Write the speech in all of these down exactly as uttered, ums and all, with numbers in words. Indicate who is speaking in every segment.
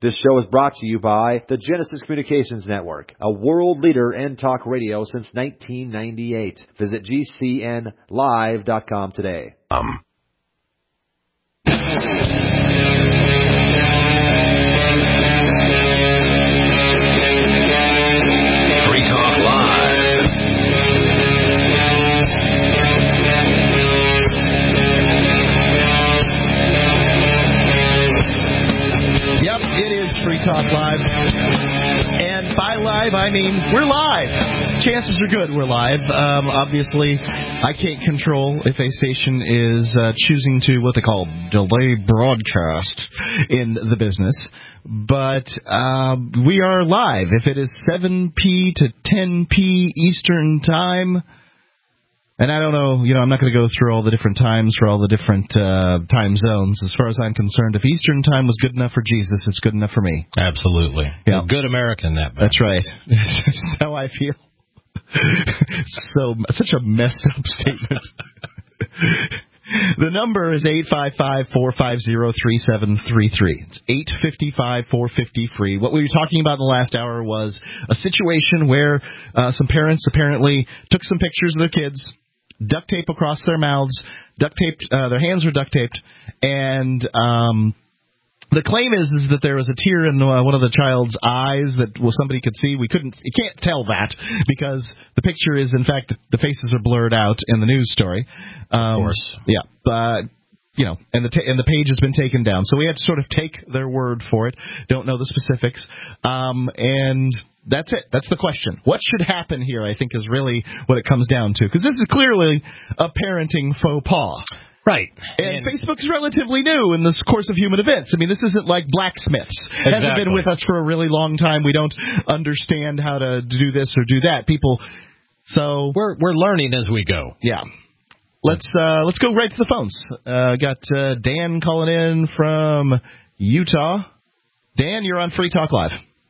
Speaker 1: This show is brought to you by the Genesis Communications Network, a world leader in talk radio since nineteen ninety-eight. Visit G C N live dot com today.
Speaker 2: Um. Free Talk Live.
Speaker 3: Yep, it is Free Talk Live. And by live, I mean we're live. Chances are good we're live. Um, obviously, I can't control if a station is uh, choosing to what they call delay broadcast in the business. But uh, we are live. If it is seven p to ten p Eastern Time, and I don't know, you know, I'm not going to go through all the different times for all the different uh, time zones. As far as I'm concerned, if Eastern Time was good enough for Jesus, it's good enough for me.
Speaker 4: Absolutely.
Speaker 3: Yeah.
Speaker 4: A good American, that man.
Speaker 3: That's right. That's how I feel. So, such a messed up statement. The number is eight five five, four five zero, three seven three three. It's eight five five, four five zero, free. What we were talking about in the last hour was a situation where uh, some parents apparently took some pictures of their kids, duct tape across their mouths, duct taped, uh, their hands were duct taped, and um, the claim is, is that there was a tear in uh, one of the child's eyes that well, somebody could see. We couldn't, you can't tell that because the picture is, in fact, the faces are blurred out in the news story. Um,
Speaker 4: of course.
Speaker 3: Yeah, but, you know, and the ta- and the page has been taken down. So we had to sort of take their word for it. Don't know the specifics. Um, and that's it. That's the question. What should happen here, I think, is really what it comes down to. Because this is clearly a parenting faux pas.
Speaker 4: Right.
Speaker 3: And, and Facebook's relatively new in this course of human events. I mean, this isn't like blacksmiths.
Speaker 4: Exactly.
Speaker 3: Hasn't been with us for a really long time. We don't understand how to do this or do that. People, so
Speaker 4: we're we're learning as we go.
Speaker 3: Yeah. Let's uh, let's go right to the phones. Uh, got uh, Dan calling in from Utah. Dan, you're on Free Talk Live.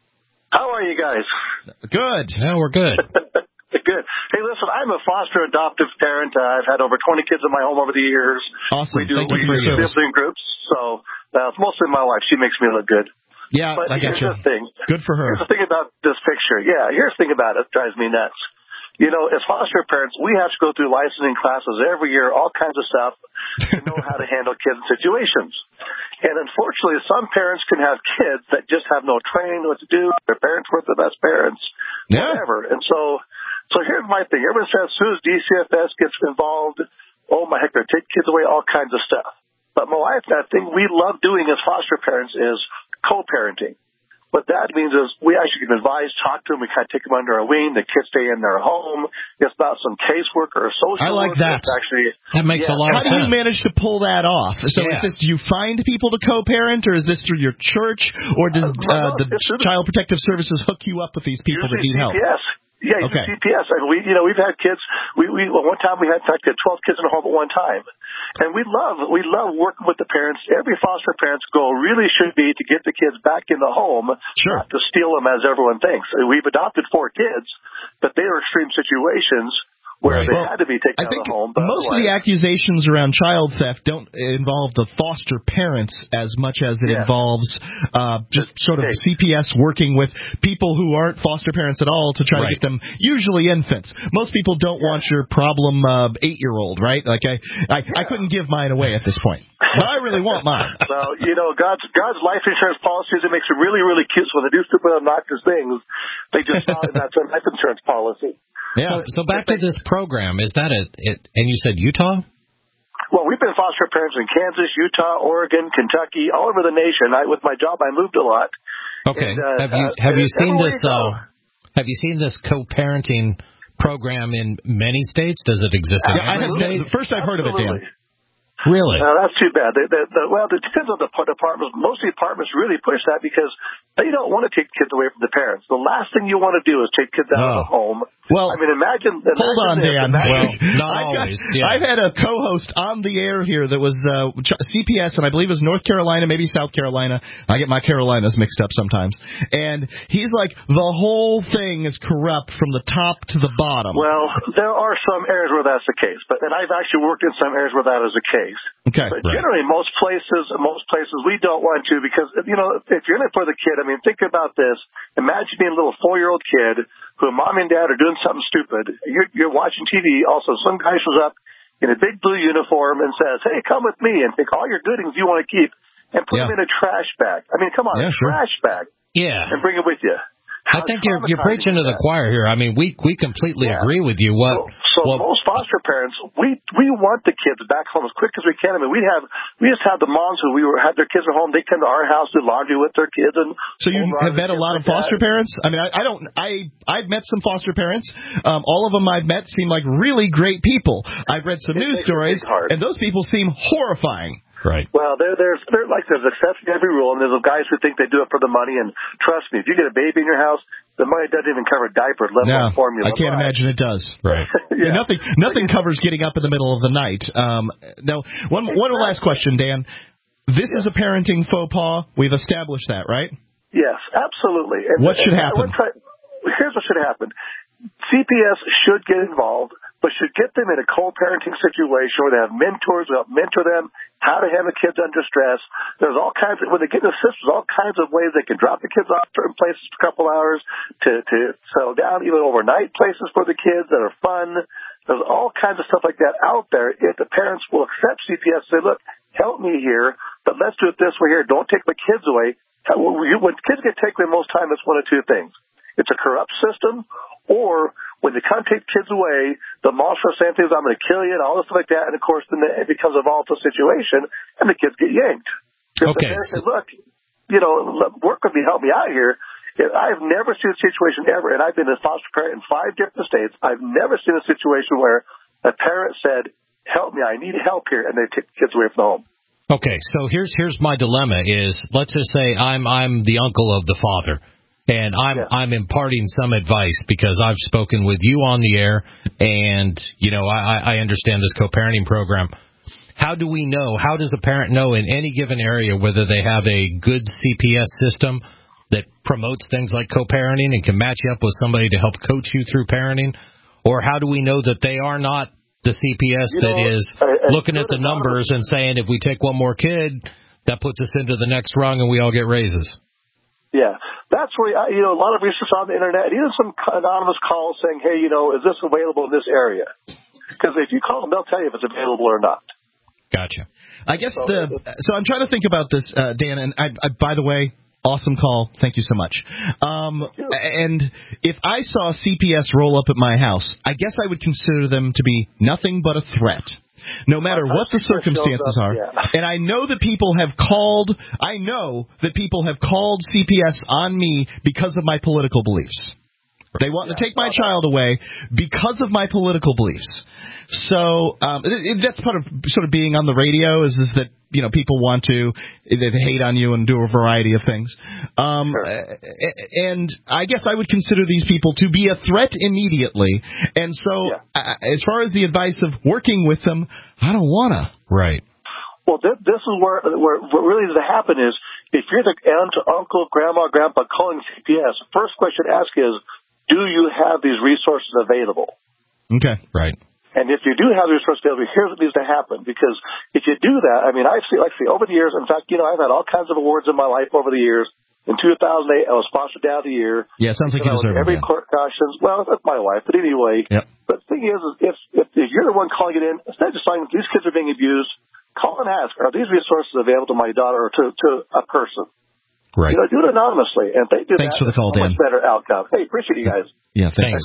Speaker 5: How are you guys?
Speaker 3: Good.
Speaker 4: Yeah, we're good.
Speaker 5: Good. Hey, listen, I'm a foster adoptive parent. Uh, I've had over twenty kids in my home over the years.
Speaker 3: Awesome.
Speaker 5: We do,
Speaker 3: Thank
Speaker 5: we
Speaker 3: you for
Speaker 5: do
Speaker 3: your service.
Speaker 5: sibling groups, so uh, it's mostly my wife. She makes me look good.
Speaker 3: Yeah,
Speaker 5: but
Speaker 3: I got
Speaker 5: here's
Speaker 3: you.
Speaker 5: the thing.
Speaker 3: Good for her.
Speaker 5: Here's the thing about this picture. Yeah, here's the thing about it. It drives me nuts. You know, as foster parents, we have to go through licensing classes every year, all kinds of stuff, to know how to handle kids in situations. And unfortunately, some parents can have kids that just have no training what to do. Their parents weren't the best parents,
Speaker 3: yeah.
Speaker 5: whatever. And so, so here's my thing. Everyone says, as soon as D C F S gets involved, oh my heck, they're taking kids away, all kinds of stuff. But my wife, that thing we love doing as foster parents is co-parenting. What that means is we actually can advise, talk to them, we kind of take them under our wing, the kids stay in their home. It's not some casework or a social
Speaker 3: I like
Speaker 5: work.
Speaker 3: that.
Speaker 5: It's actually,
Speaker 4: that makes
Speaker 5: yeah.
Speaker 4: a lot
Speaker 3: How
Speaker 4: of
Speaker 3: sense. How
Speaker 4: sense.
Speaker 3: do you manage to pull that off? So
Speaker 4: yeah.
Speaker 3: is this, do you find people to co-parent, or is this through your church, or does uh,
Speaker 5: no, no,
Speaker 3: the Child Protective Services hook you up with these people that need help?
Speaker 5: Yes. Yeah, he's
Speaker 3: okay.
Speaker 5: a C P S. And we, you know, we've had kids. We, we well, one time we had, in fact, had twelve kids in a home at one time, and we love, we love working with the parents. Every foster parent's goal really should be to get the kids back in the home,
Speaker 3: sure.
Speaker 5: not to steal them, as everyone thinks. We've adopted four kids, but they are extreme situations where
Speaker 4: right.
Speaker 5: they
Speaker 3: well,
Speaker 5: had to be taken
Speaker 3: I
Speaker 5: out
Speaker 3: think
Speaker 5: of the home. But
Speaker 3: most of the accusations around child theft don't involve the foster parents as much as it
Speaker 5: yeah.
Speaker 3: involves uh, just sort of
Speaker 5: okay.
Speaker 3: C P S working with people who aren't foster parents at all to try
Speaker 4: right.
Speaker 3: to get them, usually infants. Most people don't yeah. want your problem uh, eight-year-old, right? Like I, I, yeah. I couldn't give mine away at this point, but I really want mine.
Speaker 5: Well, you know, God's God's life insurance policies, it makes it really, really cute. So when they do stupid, obnoxious things, they just thought that's a life insurance policy.
Speaker 4: Yeah. So, so back to this program, is that it, it? And you said Utah?
Speaker 5: Well, we've been foster parents in Kansas, Utah, Oregon, Kentucky, all over the nation. I, with my job, I moved a lot.
Speaker 4: Okay.
Speaker 5: And, uh,
Speaker 4: have you
Speaker 5: uh,
Speaker 4: have you seen this?
Speaker 5: You
Speaker 4: uh, have you seen this co-parenting program in many states? Does it exist in
Speaker 3: yeah,
Speaker 4: every
Speaker 3: I
Speaker 4: state?
Speaker 3: The first I've heard
Speaker 5: Absolutely.
Speaker 3: of it, Dan.
Speaker 4: Really?
Speaker 5: Uh, that's too bad. The, the, the, well, it depends on the departments. Most departments really push that because They don't want to take kids away from the parents. The last thing you want to do is take kids out
Speaker 3: no.
Speaker 5: of the home.
Speaker 3: Well,
Speaker 5: I mean, imagine. imagine
Speaker 3: hold on,
Speaker 5: this,
Speaker 3: Dan.
Speaker 5: imagine,
Speaker 4: well, not
Speaker 3: I've
Speaker 4: always.
Speaker 3: Got,
Speaker 4: yeah.
Speaker 3: I've had a co-host on the air here that was uh, C P S, and I believe it was North Carolina, maybe South Carolina. I get my Carolinas mixed up sometimes. And he's like, the whole thing is corrupt from the top to the bottom.
Speaker 5: Well, there are some areas where that's the case, but and I've actually worked in some areas where that is the case.
Speaker 3: Okay.
Speaker 5: But
Speaker 3: Right.
Speaker 5: generally, most places, most places we don't want to because, you know, if you're in it for the kid, I mean, think about this. Imagine being a little four-year-old kid who mom and dad are doing something stupid. You're, you're watching T V. Also, some guy shows up in a big blue uniform and says, hey, come with me and take all your goodies you want to keep and put
Speaker 3: Yeah.
Speaker 5: them in a trash bag. I mean, come on,
Speaker 3: Yeah,
Speaker 5: a
Speaker 3: sure.
Speaker 5: trash bag.
Speaker 4: Yeah.
Speaker 5: And bring it with you.
Speaker 4: I think you're you're preaching to the choir here. I mean, we we completely
Speaker 5: Yeah.
Speaker 4: agree with you. What?
Speaker 5: So, so
Speaker 4: well,
Speaker 5: most foster parents, we we want the kids back home as quick as we can. I mean, we have we just have the moms who we were had their kids at home. They come to our house, do laundry with their kids, and
Speaker 3: So you
Speaker 5: hold
Speaker 3: have
Speaker 5: on to
Speaker 3: met a
Speaker 5: kids
Speaker 3: lot of
Speaker 5: like
Speaker 3: foster
Speaker 5: that.
Speaker 3: parents? I mean, I, I don't. I I've met some foster parents. Um, all of them I've met seem like really great people. I've read some
Speaker 5: It
Speaker 3: news
Speaker 5: makes it
Speaker 3: stories,
Speaker 5: big heart.
Speaker 3: and those people seem horrifying.
Speaker 4: right.
Speaker 5: Well, there, there's there like there's exception to every rule, and there's guys who think they do it for the money. And trust me, if you get a baby in your house, the money doesn't even cover diapers, let
Speaker 3: No,
Speaker 5: alone formula.
Speaker 3: I can't
Speaker 5: Right.
Speaker 3: imagine it does.
Speaker 4: Right.
Speaker 5: Yeah.
Speaker 3: Nothing. Nothing covers getting up in the middle of the night. Um, no. One. One last question, Dan. This is a parenting faux pas. We've established that, right?
Speaker 5: Yes, absolutely. And,
Speaker 3: What should
Speaker 5: and
Speaker 3: happen?
Speaker 5: I would try, here's what should happen. C P S should get involved, but should get them in a co-parenting situation where they have mentors who help mentor them how to handle kids under stress. There's all kinds of, when they get in the system, there's all kinds of ways they can drop the kids off certain places for a couple hours to, to settle down, even overnight places for the kids that are fun. There's all kinds of stuff like that out there if the parents will accept C P S and say, look, help me here, but let's do it this way here. Don't take my kids away. When kids get taken away most time, it's one of two things. It's a corrupt system, or when they come take kids away, the moms are saying things, I'm going to kill you, and all this stuff like that, and of course, then it becomes a volatile situation, and the kids get yanked. If
Speaker 4: Okay.
Speaker 5: the parents say, look, you know, work with me, help me out here. I've never seen a situation ever, and I've been a foster parent in five different states. I've never seen a situation where a parent said, help me, I need help here, and they take the kids away from the home.
Speaker 4: Okay, so here's here's my dilemma is let's just say I'm I'm the uncle of the father. And I'm
Speaker 5: Yeah.
Speaker 4: I'm imparting some advice because I've spoken with you on the air, and you know I, I understand this co-parenting program. How do we know? How does a parent know in any given area whether they have a good C P S system that promotes things like co-parenting and can match you up with somebody to help coach you through parenting, or how do we know that they are not the C P S
Speaker 5: You
Speaker 4: that
Speaker 5: know,
Speaker 4: is
Speaker 5: uh,
Speaker 4: looking at the numbers and saying if we take one more kid, that puts us into the next rung and we all get raises?
Speaker 5: Yeah, that's where, you know, a lot of research on the internet, even some anonymous calls saying, hey, you know, is this available in this area? Because if you call them, they'll tell you if it's available or not.
Speaker 4: Gotcha.
Speaker 3: I guess the. So I'm trying to think about this, uh, Dan. And I, I, by the way, awesome call. Thank you so much. Um, and if I saw C P S roll up at my house, I guess I would consider them to be nothing but a threat. No matter what the circumstances are. And I know that people have called, I know that people have called C P S on me because of my political beliefs. They want to take my child away because of my political beliefs. So um, it, it, that's part of sort of being on the radio is, is that, you know, people want to, they hate on you and do a variety of things. Um, sure. And I guess I would consider these people to be a threat immediately. And so yeah. uh, as far as the advice of working with them, I don't want to.
Speaker 4: Right.
Speaker 5: Well, th- this is where, where what really needs to happen is if you're the aunt, uncle, grandma, grandpa calling C P S, the first question to ask is, do you have these resources available?
Speaker 3: Okay. Right.
Speaker 5: And if you do have the resources available, here's what needs to happen. Because if you do that, I mean, I've seen, like, see, over the years, in fact, you know, I've had all kinds of awards in my life over the years. In two thousand eight, I was Foster Dad of the Year.
Speaker 3: Yeah, sounds like you deserve it.
Speaker 5: Every court cautions. Well, that's my wife, but anyway.
Speaker 3: Yep.
Speaker 5: But the thing is, is if, if if you're the one calling it in, instead of just saying these kids are being abused, call and ask, are these resources available to my daughter or to, to a person?
Speaker 4: Right.
Speaker 5: You know, do it anonymously. And if they do
Speaker 3: Thanks
Speaker 5: that,
Speaker 3: for the call, Dan.
Speaker 5: Much better outcome. Hey, appreciate you guys.
Speaker 3: Yeah, thanks.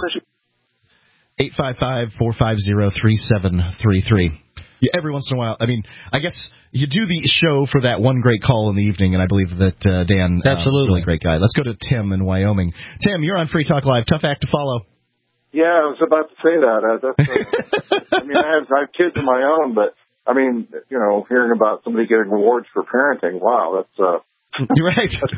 Speaker 3: eight five five, four five zero, three seven three three. Yeah, every once in a while. I mean, I guess you do the show for that one great call in the evening, and I believe that uh, Dan,
Speaker 4: absolutely,
Speaker 3: uh, really great guy. Let's go to Tim in Wyoming. Tim, you're on Free Talk Live. Tough act to follow.
Speaker 6: Yeah, I was about to say that. Uh, that's, uh, I mean, I have, I have kids of my own, but I mean, you know, hearing about somebody getting awards for parenting, wow, that's uh,
Speaker 3: you're right.
Speaker 6: That's pretty.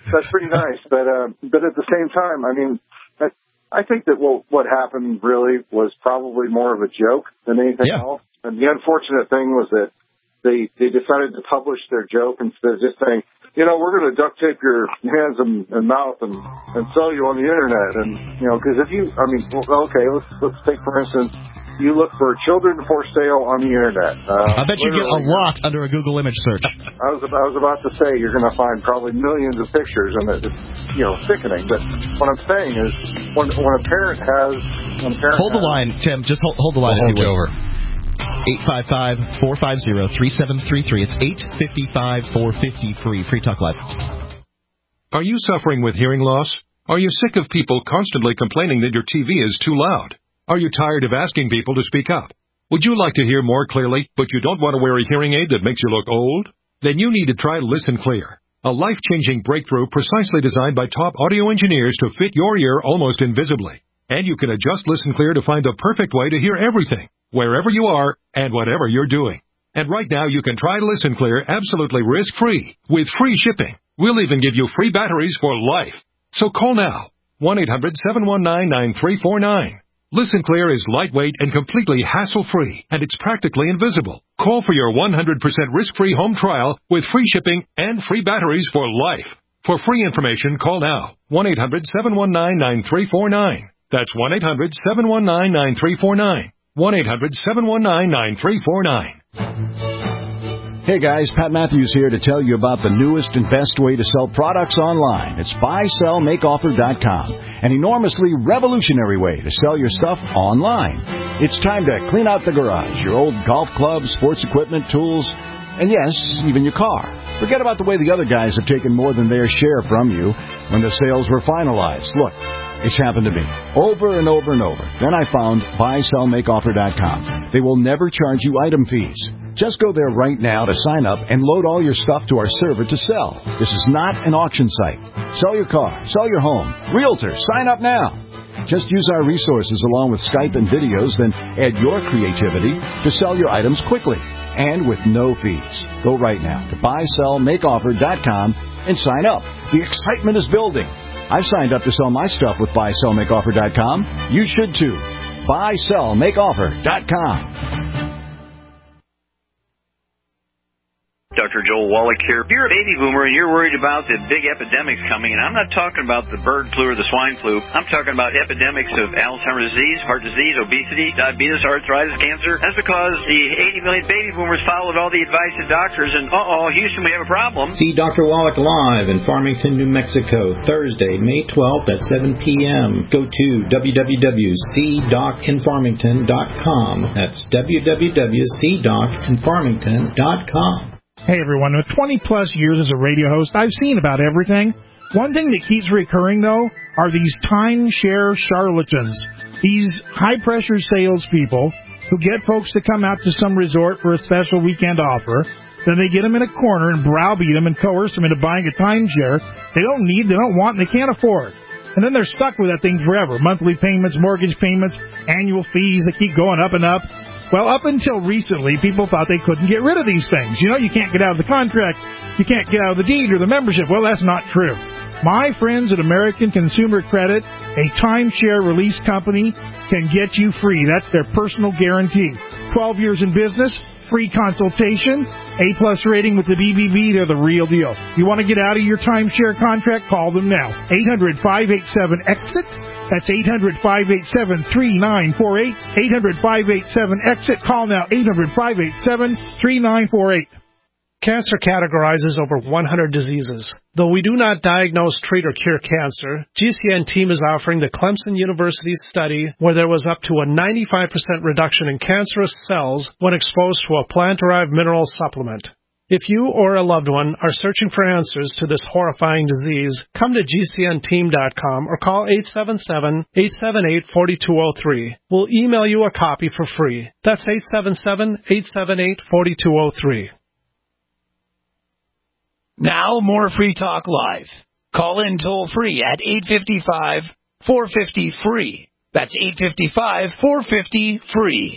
Speaker 6: that's pretty nice. But uh, but at the same time, I mean, I, I think that what what happened really was probably more of a joke than anything
Speaker 3: Yeah.
Speaker 6: else. And the unfortunate thing was that they they decided to publish their joke instead of just saying, you know, we're going to duct tape your hands and, and mouth and, and sell you on the internet. And, you know, because if you, I mean, well, okay, let's let's take, for instance, you look for children for sale on the internet. Uh,
Speaker 3: I bet you get a lot under a Google image search.
Speaker 6: I was, I was about to say you're going to find probably millions of pictures, and it's, you know, sickening. But what I'm saying is when, when a parent has... When a parent
Speaker 3: Hold the
Speaker 6: has,
Speaker 3: line, Tim. Just hold, hold the line.
Speaker 4: We'll hold
Speaker 3: if
Speaker 4: you
Speaker 3: you will.
Speaker 4: over.
Speaker 3: eight five five, four five zero, three seven three three. It's eight five five, four five zero, free. Free Talk Live.
Speaker 7: Are you suffering with hearing loss? Are you sick of people constantly complaining that your T V is too loud? Are you tired of asking people to speak up? Would you like to hear more clearly, but you don't want to wear a hearing aid that makes you look old? Then you need to try Listen Clear, a life-changing breakthrough precisely designed by top audio engineers to fit your ear almost invisibly. And you can adjust Listen Clear to find the perfect way to hear everything, wherever you are and whatever you're doing. And right now you can try Listen Clear absolutely risk-free with free shipping. We'll even give you free batteries for life. So call now, one eight hundred, seven one nine, nine three four nine. Listen Clear is lightweight and completely hassle-free, and it's practically invisible. Call for your one hundred percent risk-free home trial with free shipping and free batteries for life. For free information, call now, one eight hundred, seven one nine, nine three four nine. That's one eight hundred, seven one nine, nine three four nine. one eight hundred, seven one nine, nine three four nine.
Speaker 8: Hey guys, Pat Matthews here to tell you about the newest and best way to sell products online. It's buy sell make offer dot com, an enormously revolutionary way to sell your stuff online. It's time to clean out the garage, your old golf clubs, sports equipment, tools, and yes, even your car. Forget about the way the other guys have taken more than their share from you when the sales were finalized. Look, it's happened to me over and over and over. Then I found buy sell make offer dot com. They will never charge you item fees. Just go there right now to sign up and load all your stuff to our server to sell. This is not an auction site. Sell your car, sell your home. Realtor, sign up now. Just use our resources along with Skype and videos, then add your creativity to sell your items quickly and with no fees. Go right now to buy sell make offer dot com and sign up. The excitement is building. I've signed up to sell my stuff with buy sell make offer dot com. You should too. buy sell make offer dot com.
Speaker 9: Doctor Joel Wallach here. If you're a baby boomer and you're worried about the big epidemics coming, and I'm not talking about the bird flu or the swine flu, I'm talking about epidemics of Alzheimer's disease, heart disease, obesity, diabetes, arthritis, cancer. That's because the eighty million baby boomers followed all the advice of doctors, and uh-oh, Houston, we have a problem.
Speaker 10: See Doctor Wallach live in Farmington, New Mexico, Thursday, May twelfth at seven p.m. Go to w w w dot c doc in farmington dot com. That's w w w dot c doc in farmington dot com.
Speaker 11: Hey everyone, with twenty plus years as a radio host, I've seen about everything. One thing that keeps recurring, though, are these timeshare charlatans. These high-pressure salespeople who get folks to come out to some resort for a special weekend offer. Then they get them in a corner and browbeat them and coerce them into buying a timeshare they don't need, they don't want, and they can't afford. And then they're stuck with that thing forever. Monthly payments, mortgage payments, annual fees, they keep going up and up. Well, up until recently, people thought they couldn't get rid of these things. You know, you can't get out of the contract, you can't get out of the deed or the membership. Well, that's not true. My friends at American Consumer Credit, a timeshare release company, can get you free. That's their personal guarantee. twelve years in business, free consultation, A-plus rating with the B B B, they're the real deal. You want to get out of your timeshare contract? Call them now. eight hundred, five eight seven, EXIT. That's eight hundred, five eight seven, three nine four eight. eight hundred, five eight seven, EXIT. Call now, eight hundred, five eight seven, three nine four eight.
Speaker 12: Cancer categorizes over one hundred diseases. Though we do not diagnose, treat, or cure cancer, G C N team is offering the Clemson University study where there was up to a ninety-five percent reduction in cancerous cells when exposed to a plant-derived mineral supplement. If you or a loved one are searching for answers to this horrifying disease, come to G C N team dot com or call eight seven seven, eight seven eight, four two zero three. We'll email you a copy for free. That's eight seven seven, eight seven eight, four two zero three.
Speaker 13: Now, more Free Talk Live. Call in toll-free at eight five five, four five zero, free. That's eight five five, four five zero, free.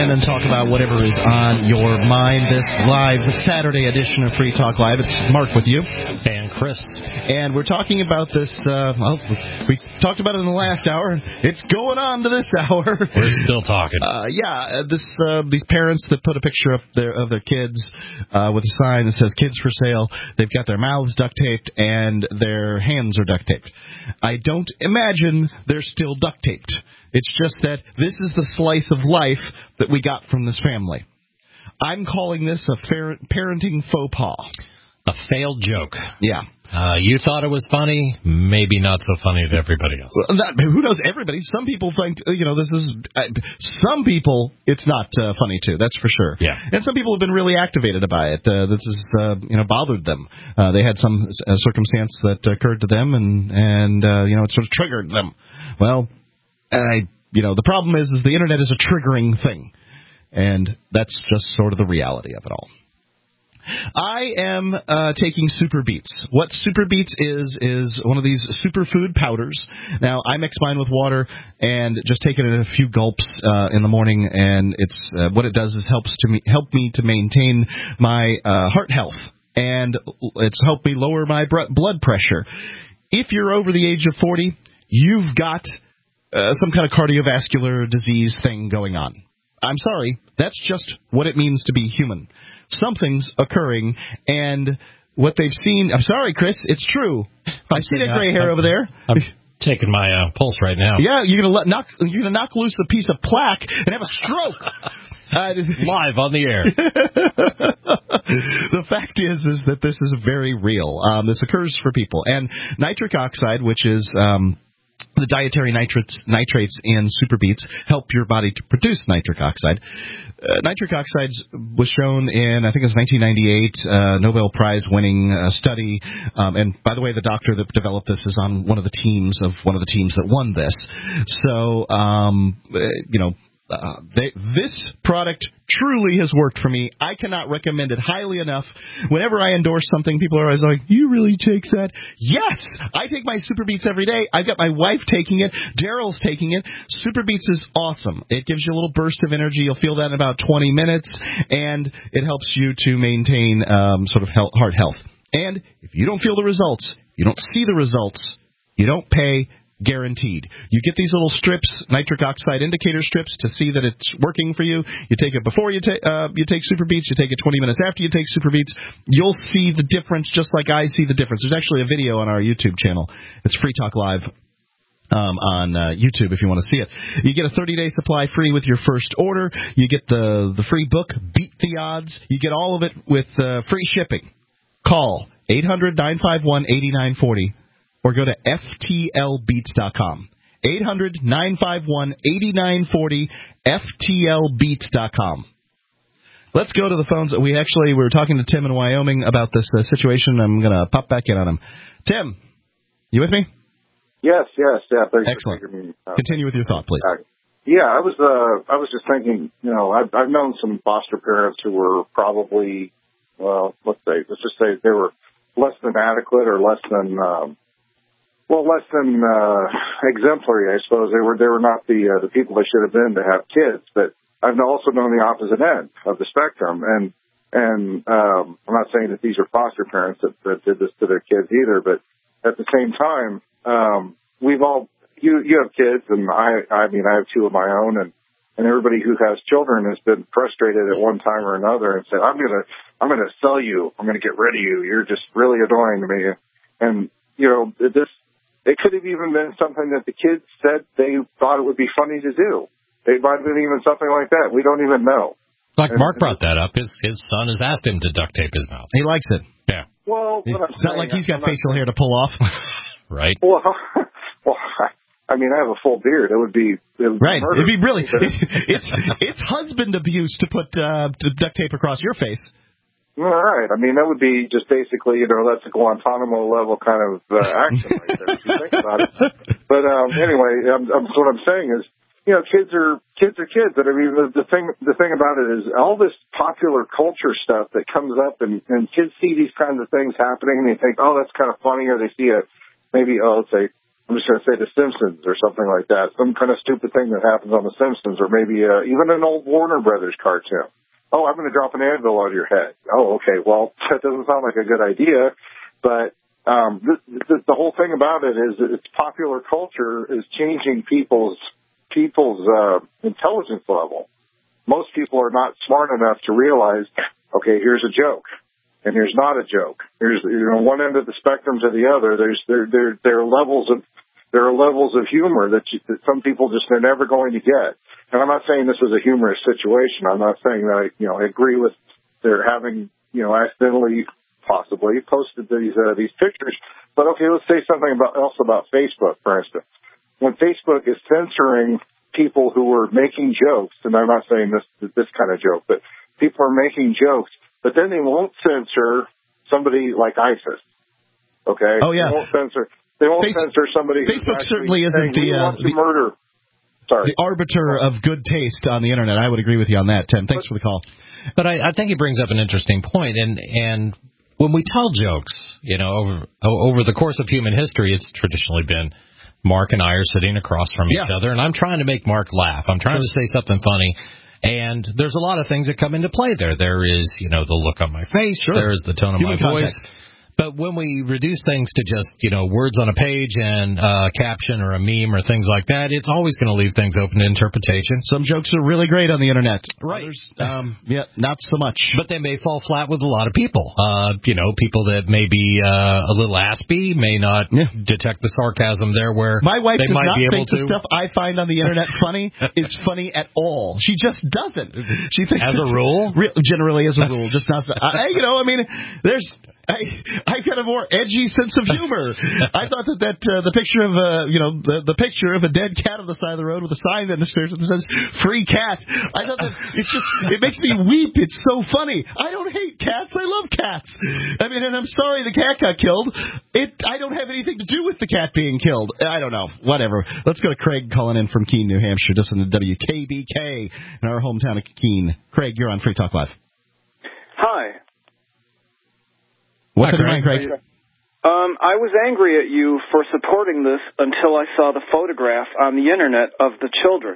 Speaker 3: in and talk about whatever is on your mind. This live Saturday edition of Free Talk Live. It's Mark with you.
Speaker 4: And Chris.
Speaker 3: And we're talking about this, uh, well, we talked about it in the last hour. It's going on to this hour.
Speaker 4: We're still talking.
Speaker 3: Uh, yeah, uh, this uh, these parents that put a picture of their, of their kids uh, with a sign that says kids for sale. They've got their mouths duct taped and their hands are duct taped. I don't imagine they're still duct taped. It's just that this is the slice of life that we got from this family. I'm calling this a fer- parenting faux pas.
Speaker 4: A failed joke.
Speaker 3: Yeah.
Speaker 4: Uh, you thought it was funny, maybe not so funny to everybody else.
Speaker 3: Well, that, who knows? Everybody. Some people think, you know, this is. Uh, some people, it's not uh, funny too. That's for sure.
Speaker 4: Yeah.
Speaker 3: And some people have been really activated by it. Uh, this has, uh, you know, bothered them. Uh, they had some uh, circumstance that occurred to them, and and uh, you know, it sort of triggered them. Well, I, you know, the problem is, is the internet is a triggering thing, and that's just sort of the reality of it all. I am uh, taking Super Beets. What Super Beets is, is one of these superfood powders. Now, I mix mine with water and just take it in a few gulps uh, in the morning, and it's uh, what it does is helps to me, help me to maintain my uh, heart health, and it's helped me lower my blood pressure. If you're over the age of forty, you've got uh, some kind of cardiovascular disease thing going on. I'm sorry, that's just what it means to be human. Something's occurring, and what they've seen... I'm sorry, Chris, it's true. I see that gray hair
Speaker 4: I'm,
Speaker 3: over there.
Speaker 4: I'm taking my uh, pulse right now.
Speaker 3: Yeah, you're going to knock you're gonna knock loose a piece of plaque and have a stroke. Uh,
Speaker 4: Live on the air.
Speaker 3: The fact is is that this is very real. Um, this occurs for people. And nitric oxide, which is... Um, the dietary nitrates, nitrates in Super Beets help your body to produce nitric oxide. Uh, nitric oxide was shown in, I think it was nineteen ninety-eight, uh, Nobel Prize-winning uh, study. Um, and by the way, the doctor that developed this is on one of the teams of one of the teams that won this. So, um, uh, you know, Uh, they, this product truly has worked for me. I cannot recommend it highly enough. Whenever I endorse something, people are always like, you really take that? Yes! I take my Super Beets every day. I've got my wife taking it. Daryl's taking it. Super Beets is awesome. It gives you a little burst of energy. You'll feel that in about twenty minutes, and it helps you to maintain um, sort of health, heart health. And if you don't feel the results, you don't see the results, you don't pay. Guaranteed. You get these little strips, nitric oxide indicator strips, to see that it's working for you. You take it before you, ta- uh, you take Super Beets. You take it twenty minutes after you take Super Beets. You'll see the difference just like I see the difference. There's actually a video on our YouTube channel. It's Free Talk Live um, on uh, YouTube if you want to see it. You get a thirty-day supply free with your first order. You get the, the free book, Beat the Odds. You get all of it with uh, free shipping. Call eight hundred nine five one eight nine four zero. Or go to F T L beats dot com. eight hundred nine five one eight nine four zero, F T L beats dot com. Let's go to the phones. We actually we were talking to Tim in Wyoming about this uh, situation. I'm going to pop back in on him. Tim, you with me?
Speaker 6: Yes, yes, yeah. Thanks.
Speaker 3: Excellent.
Speaker 6: For me, uh,
Speaker 3: Continue with your thought, please.
Speaker 6: Uh, yeah, I was uh, I was just thinking, you know, I've, I've known some foster parents who were probably, well, let's say, let's just say they were less than adequate or less than... Um, Well, less than uh, exemplary, I suppose. They were they were not the uh, the people they should have been to have kids. But I've also known the opposite end of the spectrum, and and um, I'm not saying that these are foster parents that, that did this to their kids either. But at the same time, um, we've all you you have kids, and I I mean I have two of my own, and and everybody who has children has been frustrated at one time or another and said, I'm gonna I'm gonna sell you, I'm gonna get rid of you. You're just really annoying to me, and you know this. It could have even been something that the kids said they thought it would be funny to do. It might have been even something like that. We don't even know.
Speaker 4: Like
Speaker 6: and,
Speaker 4: Mark brought that up. His his son has asked him to duct tape his mouth.
Speaker 3: He likes it.
Speaker 4: Yeah.
Speaker 6: Well, what I'm
Speaker 3: it's not
Speaker 6: saying,
Speaker 3: like he's got
Speaker 6: I'm
Speaker 3: facial
Speaker 6: not,
Speaker 3: hair to pull off.
Speaker 4: Right.
Speaker 6: Well, well, I mean, I have a full beard. It would be it would
Speaker 3: right.
Speaker 6: Be
Speaker 3: It'd be really it's it's husband abuse to put uh, to duct tape across your face.
Speaker 6: All right. I mean, that would be just basically, you know, that's a Guantanamo level kind of uh, action right there, if you think about it. But um, anyway, I'm, I'm, so what I'm saying is, you know, kids are kids are kids. And I mean, the, the thing the thing about it is all this popular culture stuff that comes up, and, and kids see these kinds of things happening, and they think, oh, that's kind of funny, or they see a maybe, oh, let's say I'm just going to say The Simpsons or something like that, some kind of stupid thing that happens on The Simpsons, or maybe uh, even an old Warner Brothers cartoon. Oh, I'm going to drop an anvil on your head. Oh, okay, well, that doesn't sound like a good idea, but um, the, the, the whole thing about it is that it's popular culture is changing people's people's uh, intelligence level. Most people are not smart enough to realize, okay, here's a joke. And here's not a joke. Here's, you know, one end of the spectrum to the other. There's there there there are levels of there are levels of humor that, you, that some people just are never going to get. And I'm not saying this was a humorous situation. I'm not saying that I you know I agree with their having you know accidentally possibly posted these uh, these pictures. But okay, let's say something about else about Facebook, for instance. When Facebook is censoring people who are making jokes, and I'm not saying this this kind of joke, but people are making jokes. But then they won't censor somebody like ISIS, okay?
Speaker 3: Oh, yeah.
Speaker 6: They won't censor, they won't
Speaker 3: Face-
Speaker 6: censor somebody who's
Speaker 3: Facebook
Speaker 6: actually
Speaker 3: certainly isn't
Speaker 6: saying,
Speaker 3: the,
Speaker 6: "We
Speaker 3: uh,
Speaker 6: want to
Speaker 3: the-
Speaker 6: murder." Sorry.
Speaker 3: The arbiter of good taste on the Internet. I would agree with you on that, Tim. Thanks for the call.
Speaker 4: But I, I think he brings up an interesting point, and and when we tell jokes, you know, over over the course of human history, it's traditionally been Mark and I are sitting across from
Speaker 3: Yeah.
Speaker 4: each other, and I'm trying to make Mark laugh. I'm trying to say something funny. And there's a lot of things that come into play there. There is, you know, the look on my face.
Speaker 3: Sure.
Speaker 4: There is the tone of
Speaker 3: Human
Speaker 4: my voice.
Speaker 3: contact.
Speaker 4: But when we reduce things to just, you know, words on a page and a caption or a meme or things like that, it's always going to leave things open to interpretation.
Speaker 3: Some jokes are really great on the Internet.
Speaker 4: Right.
Speaker 3: Others, um, yeah, not so much.
Speaker 4: But they may fall flat with a lot of people. Uh, you know, people that may be uh, a little aspy may not
Speaker 3: Yeah.
Speaker 4: detect the sarcasm there where
Speaker 3: My wife
Speaker 4: they
Speaker 3: does
Speaker 4: might
Speaker 3: not
Speaker 4: be able
Speaker 3: think the
Speaker 4: to.
Speaker 3: stuff I find on the Internet funny is funny at all. She just doesn't. She thinks
Speaker 4: As a
Speaker 3: it's-
Speaker 4: rule?
Speaker 3: Re- generally, as a rule, just not. I, you know, I mean, there's. I I got a more edgy sense of humor. I thought that that uh, the picture of uh, you know the the picture of a dead cat on the side of the road with a sign that says "free cat." I thought that it's just it makes me weep. It's so funny. I don't hate cats. I love cats. I mean, and I'm sorry the cat got killed. It I don't have anything to do with the cat being killed. I don't know. Whatever. Let's go to Craig calling in from Keene, New Hampshire. Listen to W K B K in our hometown of Keene. Craig, you're on Free Talk Live.
Speaker 14: Hi.
Speaker 3: What's
Speaker 4: Hi,
Speaker 3: on your mind, Craig?
Speaker 14: Um, I was angry at you for supporting this until I saw the photograph on the Internet of the children.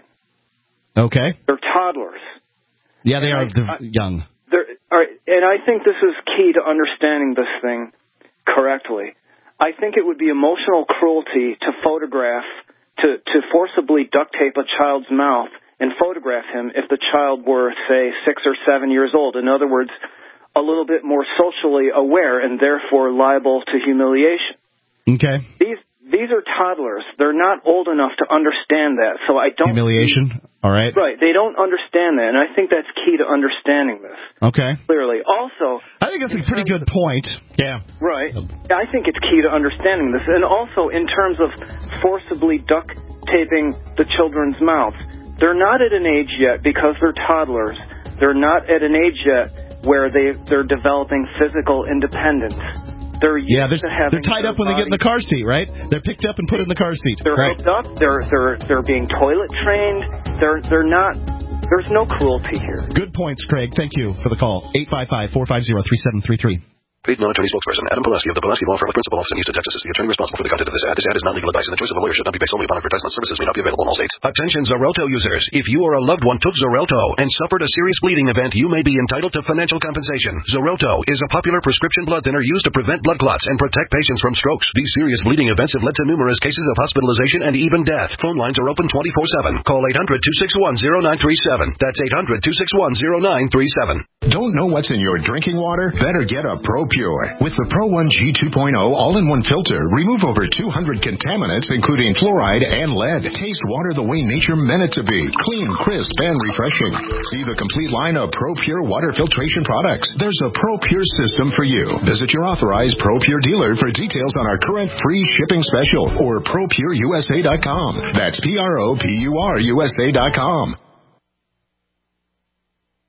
Speaker 3: Okay.
Speaker 14: They're toddlers.
Speaker 3: Yeah, they
Speaker 14: And
Speaker 3: are
Speaker 14: I-
Speaker 3: they're
Speaker 14: I-
Speaker 3: young.
Speaker 14: They're, all right, and I think this is key to understanding this thing correctly. I think it would be emotional cruelty to photograph, to, to forcibly duct tape a child's mouth and photograph him if the child were, say, six or seven years old. In other words, a little bit more socially aware and therefore liable to humiliation.
Speaker 3: Okay.
Speaker 14: These these are toddlers. They're not old enough to understand that. So I don't
Speaker 3: Humiliation. All right.
Speaker 14: Right. They don't understand that, and I think that's key to understanding this
Speaker 3: Okay.
Speaker 14: clearly. Also,
Speaker 3: I think that's a pretty good point.
Speaker 4: Yeah.
Speaker 14: right. I think it's key to understanding this, and also in terms of forcibly duct taping the children's mouths. They're not at an age yet because they're toddlers. They're not at an age yet where they they're developing physical independence. They're used
Speaker 3: Yeah, they're,
Speaker 14: to having
Speaker 3: they're tied
Speaker 14: their
Speaker 3: up when they get in the
Speaker 14: body-
Speaker 3: car seat, right? They're picked up and put in the car seat.
Speaker 14: They're
Speaker 3: right.
Speaker 14: hooked up. They're they're they're being toilet trained. They're they're not. There's no cruelty here.
Speaker 3: Good points, Craig. Thank you for the call. eight five five, four five zero, three seven three three.
Speaker 2: Paid non-attorney spokesperson Adam Pulaski of the Pulaski Law Firm with principal office in Houston, Texas is the attorney responsible for the content of this ad. This ad is not legal advice, and the choice of a lawyer should not be based solely upon advertisement. Services may not be available in all states. Attention Xarelto users. If you or a loved one took Xarelto and suffered a serious bleeding event, you may be entitled to financial compensation. Xarelto is a popular prescription blood thinner used to prevent blood clots and protect patients from strokes. These serious bleeding events have led to numerous cases of hospitalization and even death. Phone lines are open twenty-four seven. Call eight hundred, two six one, zero nine three seven. That's eight hundred, two six one, zero nine three seven.
Speaker 15: Don't know what's in your drinking water? Better get a ProPure. With the Pro one G two point oh all-in-one filter, remove over two hundred contaminants, including fluoride and lead. Taste water the way nature meant it to be. Clean, crisp, and refreshing. See the complete line of ProPure water filtration products. There's a ProPure system for you. Visit your authorized ProPure dealer for details on our current free shipping special or Pro Pure U S A dot com. That's P R O P U R U S A dot com.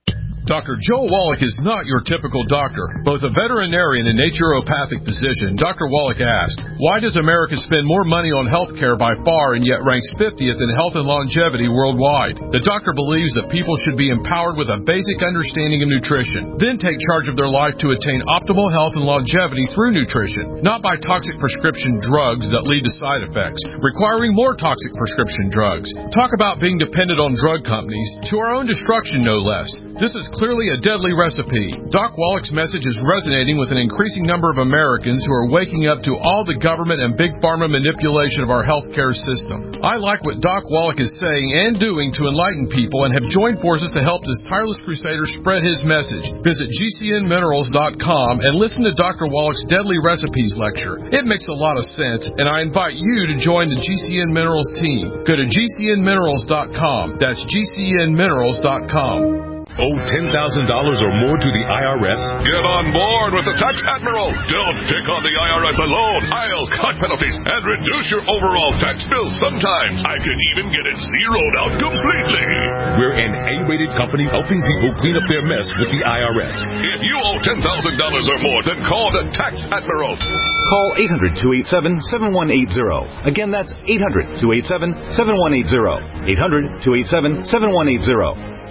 Speaker 7: Doctor Joe Wallach is not your typical doctor. Both a veterinarian and naturopathic physician, Doctor Wallach asked, why does America spend more money on health care by far and yet ranks fiftieth in health and longevity worldwide? The doctor believes that people should be empowered with a basic understanding of nutrition, then take charge of their life to attain optimal health and longevity through nutrition, not by toxic prescription drugs that lead to side effects, requiring more toxic prescription drugs. Talk about being dependent on drug companies, to our own destruction no less. This is clearly a deadly recipe. Doc Wallach's message is resonating with an increasing number of Americans who are waking up to all the government and big pharma manipulation of our healthcare system. I like what Doc Wallach is saying and doing to enlighten people and have joined forces to help this tireless crusader spread his message. Visit G C N minerals dot com and listen to Doctor Wallach's Deadly Recipes lecture. It makes a lot of sense, and I invite you to join the G C N Minerals team. Go to G C N minerals dot com. That's G C N minerals dot com.
Speaker 16: Owe ten thousand dollars or more to the I R S?
Speaker 17: Get on board with the Tax Admiral. Don't pick on the I R S alone. I'll cut penalties and reduce your overall tax bill. Sometimes I can even get it zeroed out completely.
Speaker 16: We're an A-rated company helping people clean up their mess with the I R S.
Speaker 17: If you owe ten thousand dollars or more, then call the Tax Admiral.
Speaker 18: Call eight hundred, two eight seven, seven one eight zero. Again, that's eight hundred, two eight seven, seven one eight zero. eight hundred, two eight seven, seven one eight zero.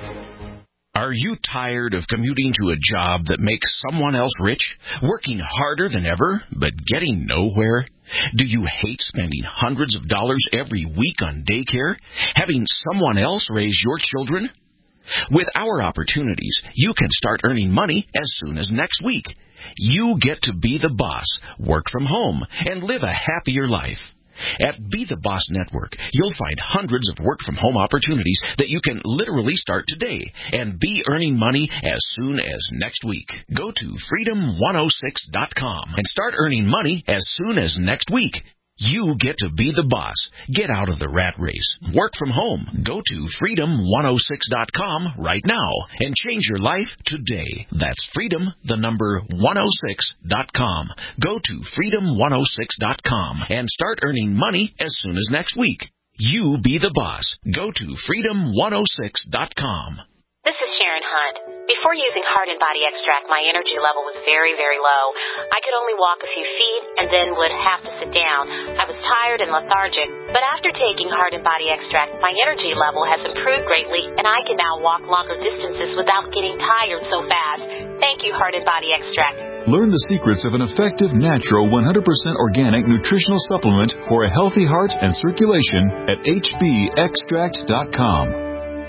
Speaker 2: Are you tired of commuting to a job that makes someone else rich, working harder than ever, but getting nowhere? Do you hate spending hundreds of dollars every week on daycare, having someone else raise your children? With our opportunities, you can start earning money as soon as next week. You get to be the boss, work from home, and live a happier life. At Be the Boss Network, you'll find hundreds of work-from-home opportunities that you can literally start today and be earning money as soon as next week. Go to freedom one oh six dot com and start earning money as soon as next week. You get to be the boss. Get out of the rat race. Work from home. Go to freedom one oh six dot com right now and change your life today. That's freedom, the number one oh six dot com. Go to freedom one oh six dot com and start earning money as soon as next week. You be the boss. Go to freedom one oh six dot com.
Speaker 19: This is Sharon Hunt. Before using Heart and Body Extract, my energy level was very, very low. I could only walk a few feet and then would have to sit down. I was tired and lethargic. But after taking Heart and Body Extract, my energy level has improved greatly, and I can now walk longer distances without getting tired so fast. Thank you, Heart and Body Extract.
Speaker 20: Learn the secrets of an effective, natural, one hundred percent organic nutritional supplement for a healthy heart and circulation at H B extract dot com.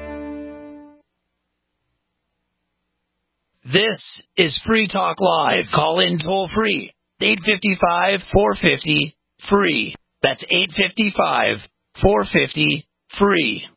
Speaker 13: This is Free Talk Live. Call in toll free. eight five five, four five zero, free. That's eight five five, four five zero, free.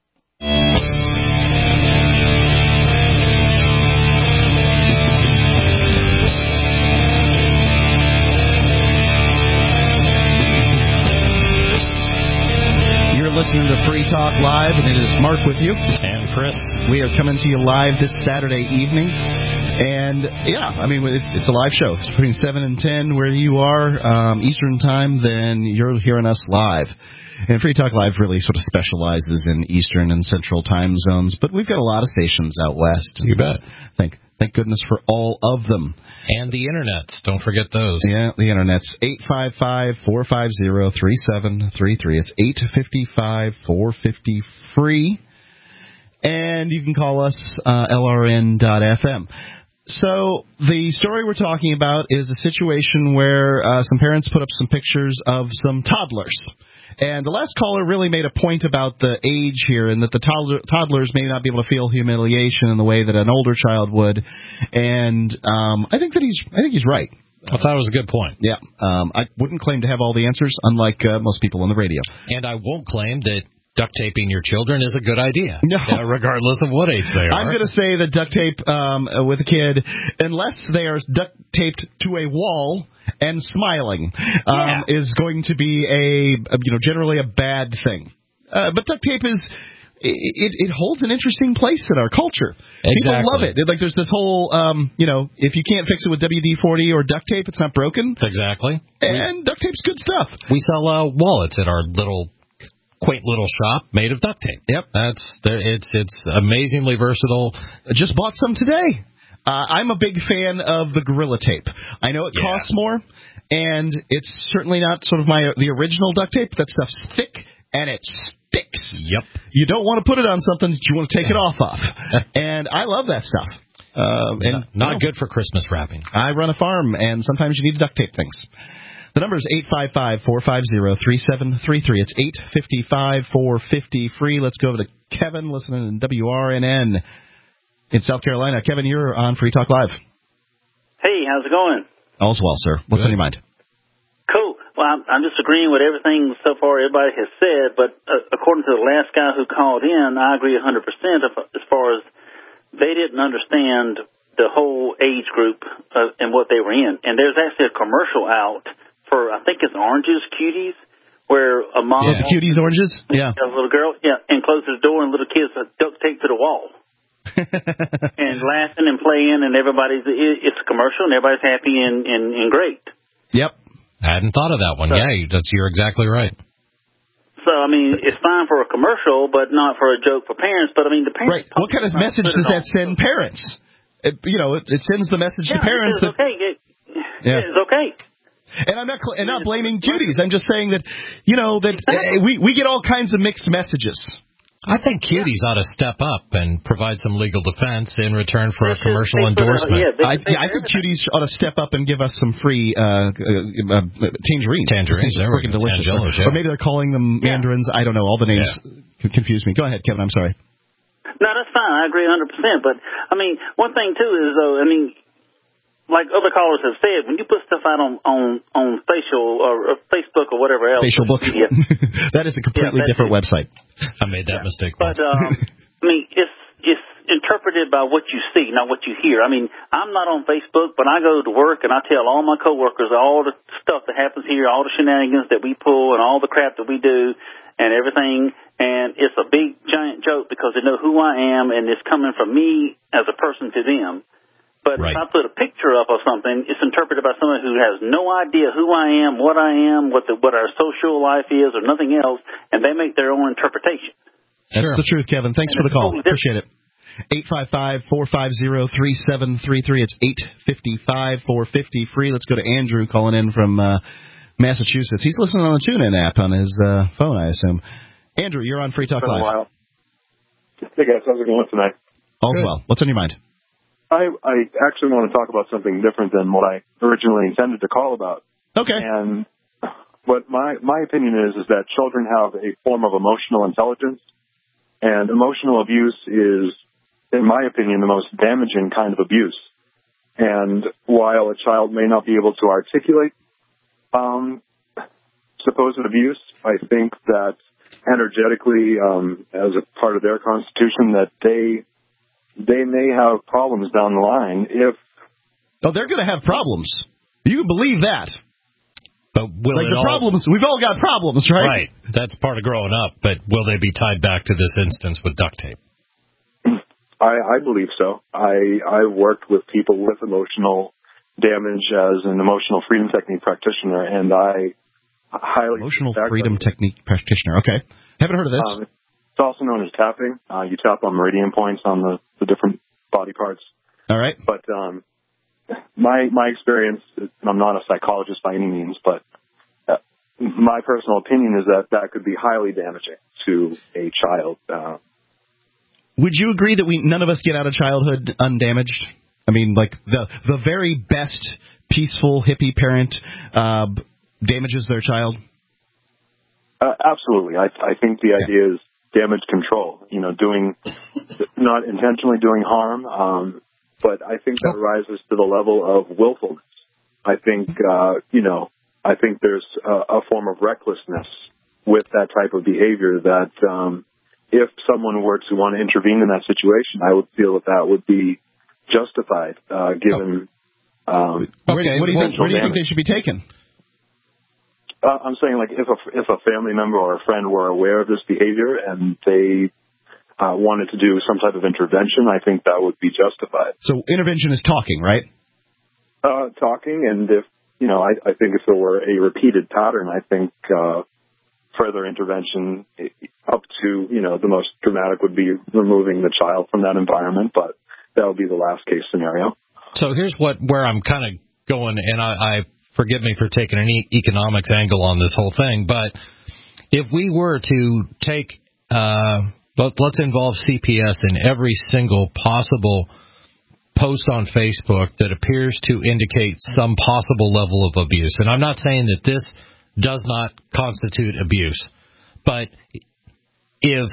Speaker 3: You're listening to Free Talk Live, and it is Mark with you.
Speaker 4: And Chris.
Speaker 3: We are coming to you live this Saturday evening. And, yeah, I mean, it's it's a live show. It's between seven and ten where you are, um, Eastern Time, then you're hearing us live. And Free Talk Live really sort of specializes in Eastern and Central time zones, but we've got a lot of stations out west.
Speaker 4: You bet.
Speaker 3: Thank, thank goodness for all of them.
Speaker 4: And the internets. Don't forget those.
Speaker 3: Yeah, the internet's eight five five, four five zero, three seven three three. It's eight five five, four five zero, free. And you can call us uh, L R N dot F M. So the story we're talking about is a situation where uh, some parents put up some pictures of some toddlers. And the last caller really made a point about the age here, and that the toddler, toddlers may not be able to feel humiliation in the way that an older child would. And um, I think that he's I think he's right.
Speaker 4: I thought it was a good point.
Speaker 3: Yeah. Um, I wouldn't claim to have all the answers, unlike uh, most people on the radio.
Speaker 4: And I won't claim that duct taping your children is a good idea,
Speaker 3: no.
Speaker 4: uh, regardless of what age they are.
Speaker 3: I'm going to say that duct tape um, with a kid, unless they are duct taped to a wall and smiling, um, yeah. is going to be a, a you know generally a bad thing. Uh, but duct tape is it, it holds an interesting place in our culture.
Speaker 4: Exactly.
Speaker 3: People love it. Like there's this whole um, you know if you can't fix it with W D forty or duct tape, it's not broken.
Speaker 4: Exactly.
Speaker 3: And we, duct tape's good stuff.
Speaker 4: We sell uh, wallets at our little quaint little shop made of duct tape.
Speaker 3: Yep.
Speaker 4: That's it's it's amazingly versatile.
Speaker 3: Just bought some today. Uh, I'm a big fan of the Gorilla Tape. I know it
Speaker 4: Yeah.
Speaker 3: costs more, and it's certainly not sort of my the original duct tape. That stuff's thick, and it sticks.
Speaker 4: Yep.
Speaker 3: You don't want to put it on something that you want to take it off of. And I love that stuff. Uh, and
Speaker 4: Not, not
Speaker 3: you know,
Speaker 4: good for Christmas wrapping.
Speaker 3: I run a farm, and sometimes you need to duct tape things. The number is eight five five, four five zero, three seven three three. It's eight five five, four five zero, free. Let's go over to Kevin listening in W R N N in South Carolina. Kevin, you're on Free Talk Live.
Speaker 21: Hey, how's it going?
Speaker 3: All's well, sir. What's
Speaker 21: Good.
Speaker 3: on your mind?
Speaker 21: Cool. Well, I'm, I'm just agreeing with everything so far everybody has said, but uh, according to the last guy who called in, I agree one hundred percent as far as they didn't understand the whole age group uh, and what they were in. And there's actually a commercial out for, I think it's Oranges, Cuties, where a mom...
Speaker 3: Yeah, the Cuties Oranges? Yeah.
Speaker 21: A little girl, yeah, and closes the door and little kids are duct taped to the wall. And laughing and playing, and everybody's, it, it's a commercial, and everybody's happy and, and, and great.
Speaker 3: Yep.
Speaker 4: I hadn't thought of that one.
Speaker 21: So,
Speaker 4: yeah, that's, you're exactly right.
Speaker 21: So, I mean, it's fine for a commercial, but not for a joke for parents. But, I mean, the parents...
Speaker 3: Right. What kind of message does that send parents? It, you know, it, it sends the message
Speaker 21: yeah,
Speaker 3: to parents
Speaker 21: it's
Speaker 3: that...
Speaker 21: okay. It,
Speaker 3: Yeah.
Speaker 21: It's okay.
Speaker 3: And I'm not cl- and not blaming cuties. I'm just saying that, you know, that uh, we, we get all kinds of mixed messages.
Speaker 4: I think Cuties ought to step up and provide some legal defense in return for a commercial endorsement.
Speaker 3: I, yeah, I think Cuties ought to step up and give us some free uh, uh, uh, tangerines.
Speaker 4: Tangerines, there we go.
Speaker 3: Delicious.
Speaker 4: Tangelos,
Speaker 3: Or
Speaker 4: yeah.
Speaker 3: maybe they're calling them mandarins. I don't know. All the names
Speaker 4: Yeah.
Speaker 3: confuse me. Go ahead, Kevin. I'm sorry.
Speaker 21: No, that's fine. I agree one hundred percent. But, I mean, one thing, too, is, though, I mean, like other callers have said, when you put stuff out on on, on facial or, or Facebook or whatever else.
Speaker 3: Facial book.
Speaker 21: Yeah.
Speaker 3: That is a completely
Speaker 21: Yeah,
Speaker 3: different website.
Speaker 4: I made that mistake
Speaker 21: But,
Speaker 4: once.
Speaker 21: um, I mean, it's it's interpreted by what you see, not what you hear. I mean, I'm not on Facebook, but I go to work and I tell all my coworkers all the stuff that happens here, all the shenanigans that we pull and all the crap that we do and everything. And it's a big, giant joke because they know who I am and it's coming from me as a person to them. But
Speaker 4: right.
Speaker 21: if I put a picture up of something, it's interpreted by someone who has no idea who I am, what I am, what the, what our social life is, or nothing else, and they make their own interpretation.
Speaker 3: That's
Speaker 21: Sure.
Speaker 3: the truth, Kevin. Thanks
Speaker 21: And
Speaker 3: for the
Speaker 21: it's
Speaker 3: call.
Speaker 21: totally
Speaker 3: Appreciate it. eight five five, four five zero, three seven three three. It's eight five five, four five zero, free. Let's go to Andrew calling in from uh, Massachusetts. He's listening on the TuneIn app on his uh, phone, I assume. Andrew, you're on Free Talk
Speaker 6: Been a
Speaker 3: Live.
Speaker 6: while. Hey, guys. How's it going tonight?
Speaker 3: All's well. What's on your mind?
Speaker 6: I, I actually want to talk about something different than what I originally intended to call about.
Speaker 3: Okay.
Speaker 6: And what my, my opinion is, is that children have a form of emotional intelligence, and emotional abuse is, in my opinion, the most damaging kind of abuse. And while a child may not be able to articulate um, supposed abuse, I think that energetically, um, as a part of their constitution, that they they may have problems down the line if...
Speaker 3: Oh, they're going to have problems. You can believe that.
Speaker 4: But will
Speaker 3: like
Speaker 4: it
Speaker 3: the
Speaker 4: all...
Speaker 3: problems, we've all got problems, right?
Speaker 4: Right. That's part of growing up. But will they be tied back to this instance with duct tape?
Speaker 6: I, I believe so. I I worked with people with emotional damage as an emotional freedom technique practitioner, and I highly...
Speaker 3: Emotional freedom technique practitioner. Okay. Haven't heard of this.
Speaker 6: Um, it's also known as tapping. Uh, you tap on meridian points on the, the different body parts.
Speaker 3: All right.
Speaker 6: But um, my my experience, and I'm not a psychologist by any means, but uh, my personal opinion is that that could be highly damaging to a child. Uh,
Speaker 3: Would you agree that we none of us get out of childhood undamaged? I mean, like the the very best peaceful hippie parent uh, damages their child.
Speaker 6: Uh, absolutely. I I think the yeah. idea is damage control. You know, doing not intentionally doing harm, um, but I think that rises to the level of willfulness. I think uh, you know, I think there's a, a form of recklessness with that type of behavior that um, if someone were to want to intervene in that situation, I would feel that that would be justified, uh, given. Um,
Speaker 3: okay. What do you think? Where do you think they should be taken?
Speaker 6: Uh, I'm saying, like, if a, if a family member or a friend were aware of this behavior and they uh, wanted to do some type of intervention, I think that would be justified.
Speaker 3: So intervention is talking, right?
Speaker 6: Uh, talking, and if, you know, I, I think if there were a repeated pattern, I think uh, further intervention up to, you know, the most dramatic would be removing the child from that environment, but that would be the last case scenario.
Speaker 4: So here's what where I'm kind of going, and I, I forgive me for taking an e- economics angle on this whole thing, but if we were to take, uh, let, let's involve C P S in every single possible post on Facebook that appears to indicate some possible level of abuse. And I'm not saying that this does not constitute abuse, but if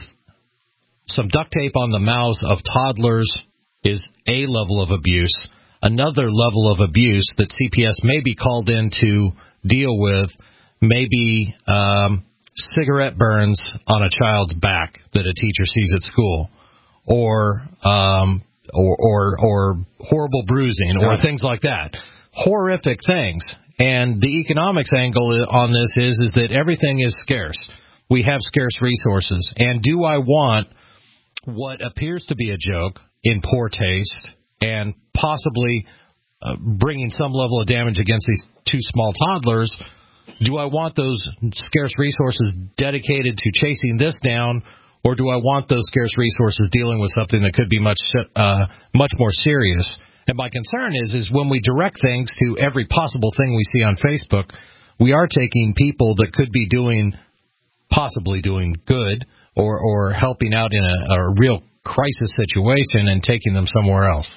Speaker 4: some duct tape on the mouths of toddlers is a level of abuse, another level of abuse that C P S may be called in to deal with may be um, cigarette burns on a child's back that a teacher sees at school, or um, or, or or horrible bruising, or things like that. Horrific things. And the economics angle on this is is that everything is scarce. We have scarce resources. And do I want what appears to be a joke in poor taste and possibly uh, bringing some level of damage against these two small toddlers, do I want those scarce resources dedicated to chasing this down, or do I want those scarce resources dealing with something that could be much uh, much more serious? And my concern is, is when we direct things to every possible thing we see on Facebook, we are taking people that could be doing, possibly doing good, or, or helping out in a, a real crisis situation, and taking them somewhere else.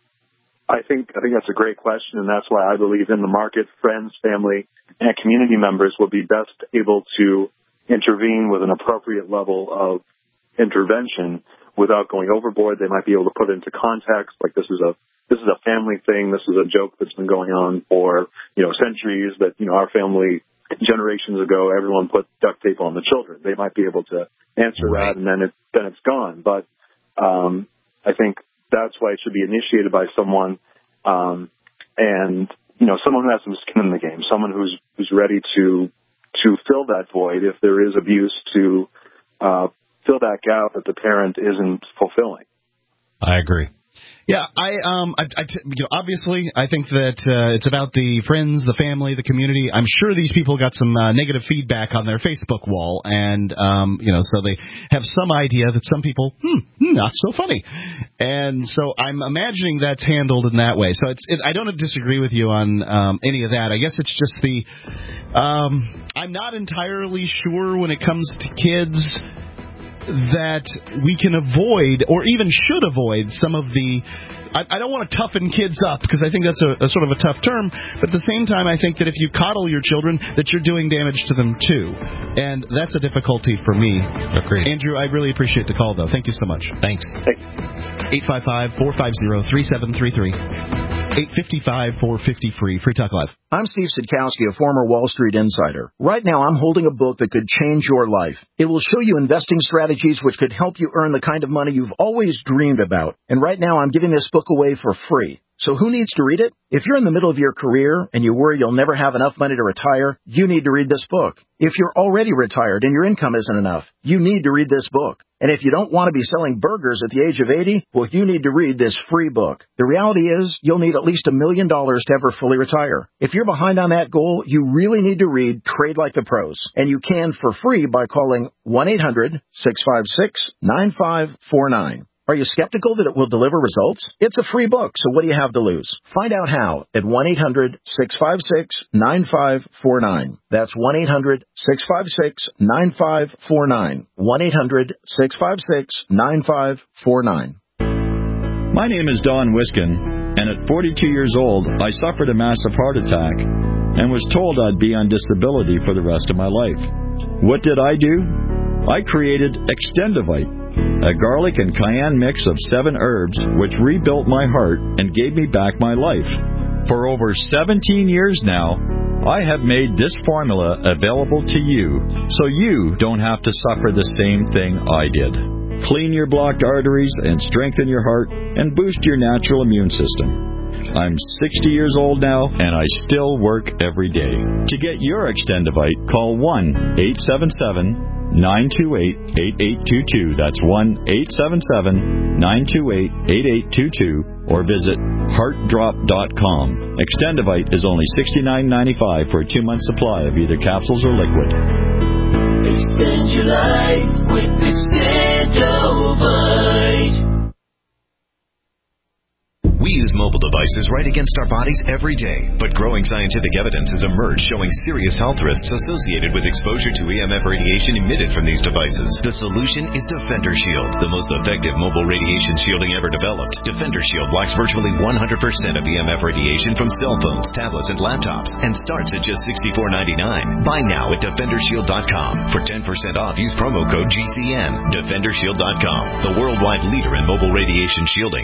Speaker 6: I think I think that's a great question, and that's why I believe in the market, friends, family, and community members will be best able to intervene with an appropriate level of intervention without going overboard. They might be able to put it into context, like this is a this is a family thing, this is a joke that's been going on for, you know, centuries, that, you know, our family generations ago, everyone put duct tape on the children. They might be able to answer right. that, and then it then it's gone. But um, I think that's why it should be initiated by someone, um, and you know, someone who has some skin in the game, someone who's who's ready to to fill that void if there is abuse, to uh, fill that gap that the parent isn't fulfilling.
Speaker 4: I agree.
Speaker 3: Yeah, I, um, I, I you know, obviously, I think that uh, it's about the friends, the family, the community. I'm sure these people got some uh, negative feedback on their Facebook wall, and um, you know, so they have some idea that some people, hmm, not so funny, and so I'm imagining that's handled in that way. So it's, it, I don't disagree with you on um, any of that. I guess it's just the, um, I'm not entirely sure when it comes to kids that we can avoid, or even should avoid, some of the, I, I don't want to toughen kids up, because I think that's a, a sort of a tough term, but at the same time, I think that if you coddle your children, that you're doing damage to them too, and that's a difficulty for me.
Speaker 4: Agreed.
Speaker 3: Andrew, I really appreciate the call, though. Thank you so much.
Speaker 4: Thanks.
Speaker 3: eight five five, four five zero, three seven three three. eight five five, four five zero, free. Free Talk Live.
Speaker 1: I'm Steve Sidkowski, a former Wall Street insider. Right now, I'm holding a book that could change your life. It will show you investing strategies which could help you earn the kind of money you've always dreamed about. And right now, I'm giving this book away for free. So who needs to read it? If you're in the middle of your career and you worry you'll never have enough money to retire, you need to read this book. If you're already retired and your income isn't enough, you need to read this book. And if you don't want to be selling burgers at the age of eighty, well, you need to read this free book. The reality is you'll need at least a million dollars to ever fully retire. If you're behind on that goal, you really need to read Trade Like the Pros. And you can for free by calling one eight hundred, six five six, nine five four nine. Are you skeptical that it will deliver results? It's a free book, so what do you have to lose? Find out how at one eight hundred, six five six, nine five four nine. That's one eight hundred, six five six, nine five four nine. one eight hundred, six five six, nine five four nine.
Speaker 22: My name is Don Wiskin, and at forty-two years old, I suffered a massive heart attack and was told I'd be on disability for the rest of my life. What did I do? I created Extendivite, a garlic and cayenne mix of seven herbs which rebuilt my heart and gave me back my life. For over seventeen years now, I have made this formula available to you, so you don't have to suffer the same thing I did. Clean your blocked arteries and strengthen your heart and boost your natural immune system. I'm sixty years old now, and I still work every day. To get your Extendivite, call one eight seven seven, nine two eight, eight eight two two. That's one eight seven seven, nine two eight, eight eight two two, or visit heart drop dot com. Extendivite is only sixty-nine ninety-five for a two-month supply of either capsules or liquid.
Speaker 5: Expand your life with Expandovite.
Speaker 2: We use mobile devices right against our bodies every day, but growing scientific evidence has emerged showing serious health risks associated with exposure to E M F radiation emitted from these devices. The solution is Defender Shield, the most effective mobile radiation shielding ever developed. Defender Shield blocks virtually one hundred percent of E M F radiation from cell phones, tablets, and laptops, and starts at just sixty-four ninety-nine. Buy now at defender shield dot com. For ten percent off, use promo code G C N. defender shield dot com, the worldwide leader in mobile radiation shielding.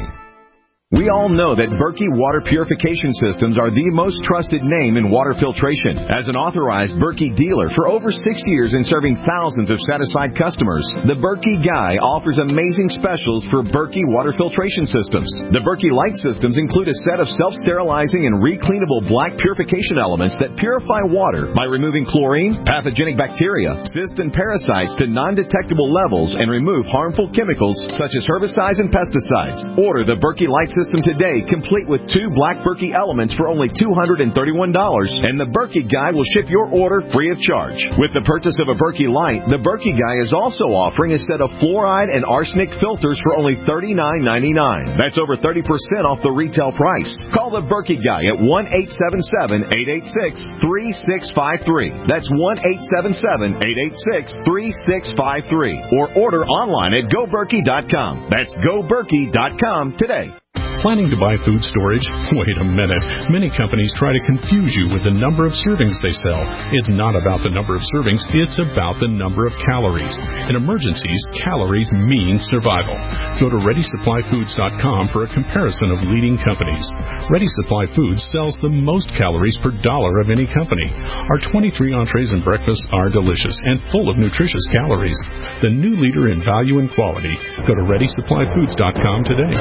Speaker 8: We all know that Berkey Water Purification Systems are the most trusted name in water filtration. As an authorized Berkey dealer for over six years and serving thousands of satisfied customers, the Berkey Guy offers amazing specials for Berkey Water Filtration Systems. The Berkey Light Systems include a set of self-sterilizing and recleanable black purification elements that purify water by removing chlorine, pathogenic bacteria, cysts, and parasites to non-detectable levels and remove harmful chemicals such as herbicides and pesticides. Order the Berkey Light System today, complete with two black Berkey elements for only two hundred thirty-one dollars, and the Berkey Guy will ship your order free of charge. With the purchase of a Berkey Light, the Berkey Guy is also offering a set of fluoride and arsenic filters for only thirty-nine ninety-nine. That's over thirty percent off the retail price. Call the Berkey Guy at one eight seven seven, eight eight six, three six five three. That's one eight seven seven, eight eight six, three six five three. Or order online at go berkey dot com. That's go berkey dot com today.
Speaker 23: Planning to buy food storage? Wait a minute. Many companies try to confuse you with the number of servings they sell. It's not about the number of servings, it's about the number of calories. In emergencies, calories mean survival. Go to ready supply foods dot com for a comparison of leading companies. Ready Supply Foods sells the most calories per dollar of any company. Our twenty-three entrees and breakfasts are delicious and full of nutritious calories. The new leader in value and quality. Go to ready supply foods dot com today.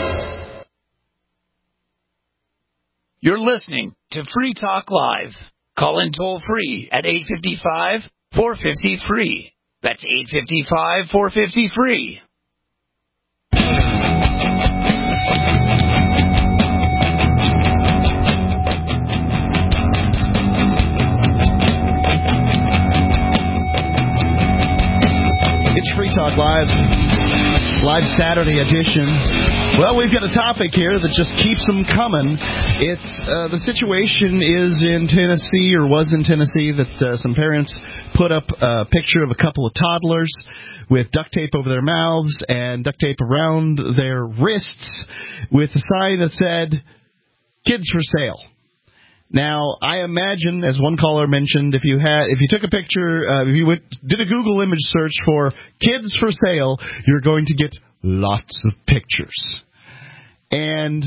Speaker 13: You're listening to Free Talk Live. Call in toll free at eight five five, four five zero, free. That's eight five five, four five zero, free.
Speaker 3: It's Free Talk Live, live Saturday edition. Well, we've got a topic here that just keeps them coming. It's uh, the situation is in Tennessee, or was in Tennessee, that uh, some parents put up a picture of a couple of toddlers with duct tape over their mouths and duct tape around their wrists with a sign that said, "Kids for sale." Now, I imagine, as one caller mentioned, if you had, if you took a picture, uh, if you went, did a Google image search for "kids for sale," you're going to get lots of pictures. And,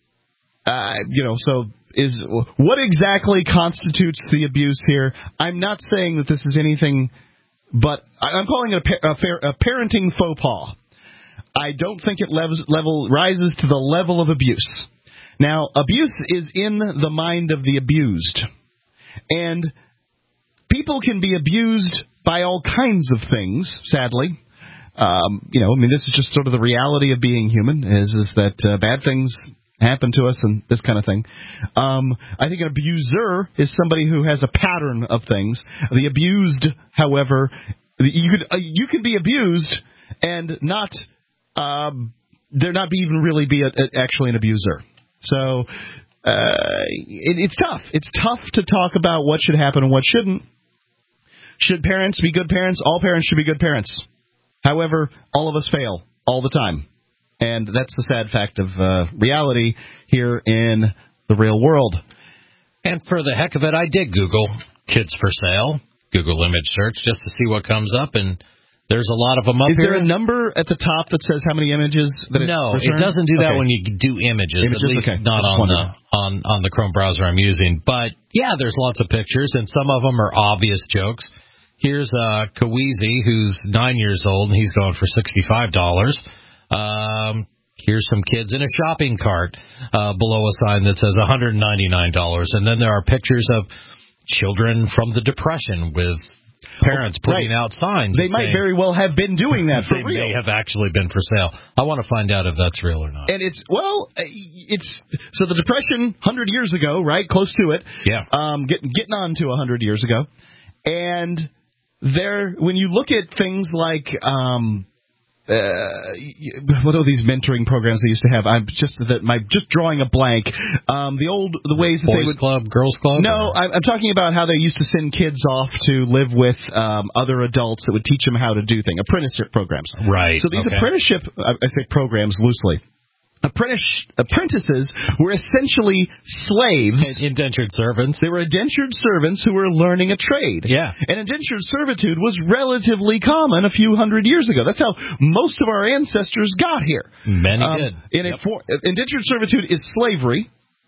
Speaker 3: uh, you know, so is what exactly constitutes the abuse here? I'm not saying that this is anything, but I'm calling it a, a, a parenting faux pas. I don't think it levels, level rises to the level of abuse. Now, abuse is in the mind of the abused. And people can be abused by all kinds of things, sadly. Um, you know, I mean, this is just sort of the reality of being human, is, is that uh, bad things happen to us and this kind of thing. Um, I think an abuser is somebody who has a pattern of things. The abused, however, you could uh, you can be abused and not um, there not be even really be a, a, actually an abuser. So uh, it, it's tough. It's tough to talk about what should happen and what shouldn't. Should parents be good parents? All parents should be good parents. However, all of us fail all the time. And that's the sad fact of uh, reality here in the real world.
Speaker 4: And for the heck of it, I did Google kids for sale, Google image search, just to see what comes up, and there's a lot of them up
Speaker 3: Is
Speaker 4: here.
Speaker 3: there a number at the top that says how many images that it
Speaker 4: No,
Speaker 3: returns?
Speaker 4: it doesn't do that
Speaker 3: okay.
Speaker 4: when you do images,
Speaker 3: images?
Speaker 4: at least
Speaker 3: okay.
Speaker 4: not on the on, on the Chrome browser I'm using. But, yeah, there's lots of pictures, and some of them are obvious jokes. Here's uh, Kaweezy, who's nine years old, and he's going for sixty-five dollars. Um, here's some kids in a shopping cart uh, below a sign that says one hundred ninety-nine dollars. And then there are pictures of children from the Depression with parents putting
Speaker 3: right.
Speaker 4: out signs.
Speaker 3: They might
Speaker 4: saying,
Speaker 3: very well have been doing that for
Speaker 4: they
Speaker 3: real.
Speaker 4: They may have actually been for sale. I want to find out if that's real or not.
Speaker 3: And it's, well, it's, so the Depression one hundred years ago, right, close to it.
Speaker 4: Yeah.
Speaker 3: Um, getting, getting on to one hundred years ago. And there, when you look at things like, um, uh, what are these mentoring programs they used to have? I'm just that my just drawing a blank. Um, the old the ways that
Speaker 4: Boys
Speaker 3: they would
Speaker 4: club, girls club.
Speaker 3: No,
Speaker 4: or?
Speaker 3: I'm, I'm talking about how they used to send kids off to live with um, other adults that would teach them how to do things. Apprenticeship programs.
Speaker 4: Right.
Speaker 3: So these
Speaker 4: okay.
Speaker 3: apprenticeship, I say programs loosely. Apprentice, apprentices were essentially slaves.
Speaker 4: Indentured servants.
Speaker 3: They were indentured servants who were learning a trade.
Speaker 4: Yeah.
Speaker 3: And indentured servitude was relatively common a few hundred years ago. That's how most of our ancestors got here.
Speaker 4: Many
Speaker 3: um,
Speaker 4: did.
Speaker 3: In
Speaker 4: yep.
Speaker 3: a for, indentured servitude is slavery.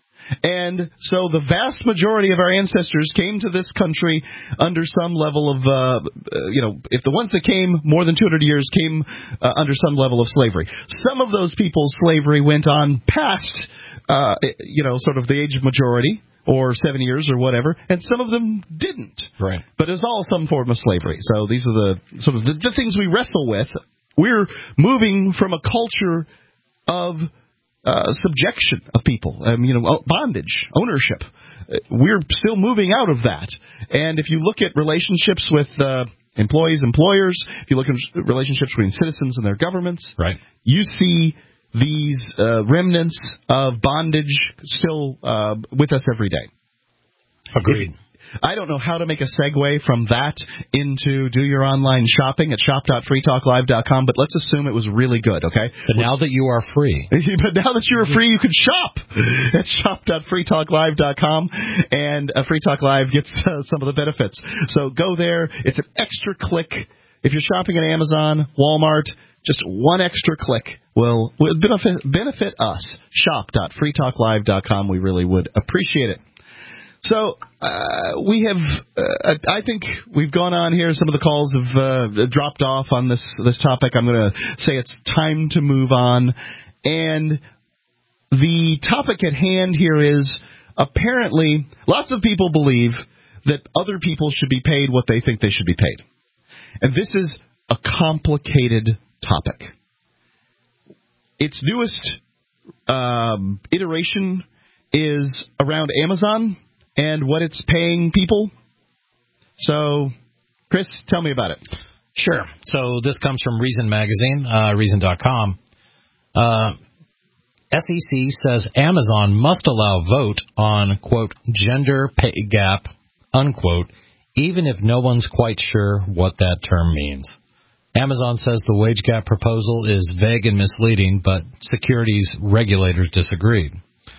Speaker 3: And so the vast majority of our ancestors came to this country under some level of, uh, uh, you know, if the ones that came more than two hundred years came uh, under some level of slavery. Some of those people's slavery went on past, uh, you know, sort of the age of majority, or seven years or whatever, and some of them didn't.
Speaker 4: Right.
Speaker 3: But it's all some form of slavery. So these are the sort of the, the things we wrestle with. We're moving from a culture of Uh, subjection of people, um, you know, bondage, ownership. We're still moving out of that. And if you look at relationships with uh, employees, employers, if you look at relationships between citizens and their governments,
Speaker 4: right,
Speaker 3: you see these uh, remnants of bondage still uh, with us every day.
Speaker 4: Agreed.
Speaker 3: If, I don't know how to make a segue from that into do your online shopping at shop dot free talk live dot com, but let's assume it was really good, okay?
Speaker 4: But now that you are free.
Speaker 3: But now that you're free, you can shop at shop dot free talk live dot com, and uh, Free Talk Live gets uh, some of the benefits. So go there. It's an extra click. If you're shopping at Amazon, Walmart, just one extra click will, will benefit, benefit us. shop dot free talk live dot com. We really would appreciate it. So uh, we have, uh, I think we've gone on here. Some of the calls have uh, dropped off on this this topic. I'm going to say it's time to move on. And the topic at hand here is apparently lots of people believe that other people should be paid what they think they should be paid. And this is a complicated topic. Its newest um, iteration is around Amazon and what it's paying people. So, Chris, tell me about it.
Speaker 4: Sure. So this comes from Reason Magazine, uh, reason dot com. Uh, S E C says Amazon must allow vote on, quote, gender pay gap, unquote, even if no one's quite sure what that term means. Amazon says the wage gap proposal is vague and misleading, but securities regulators disagreed.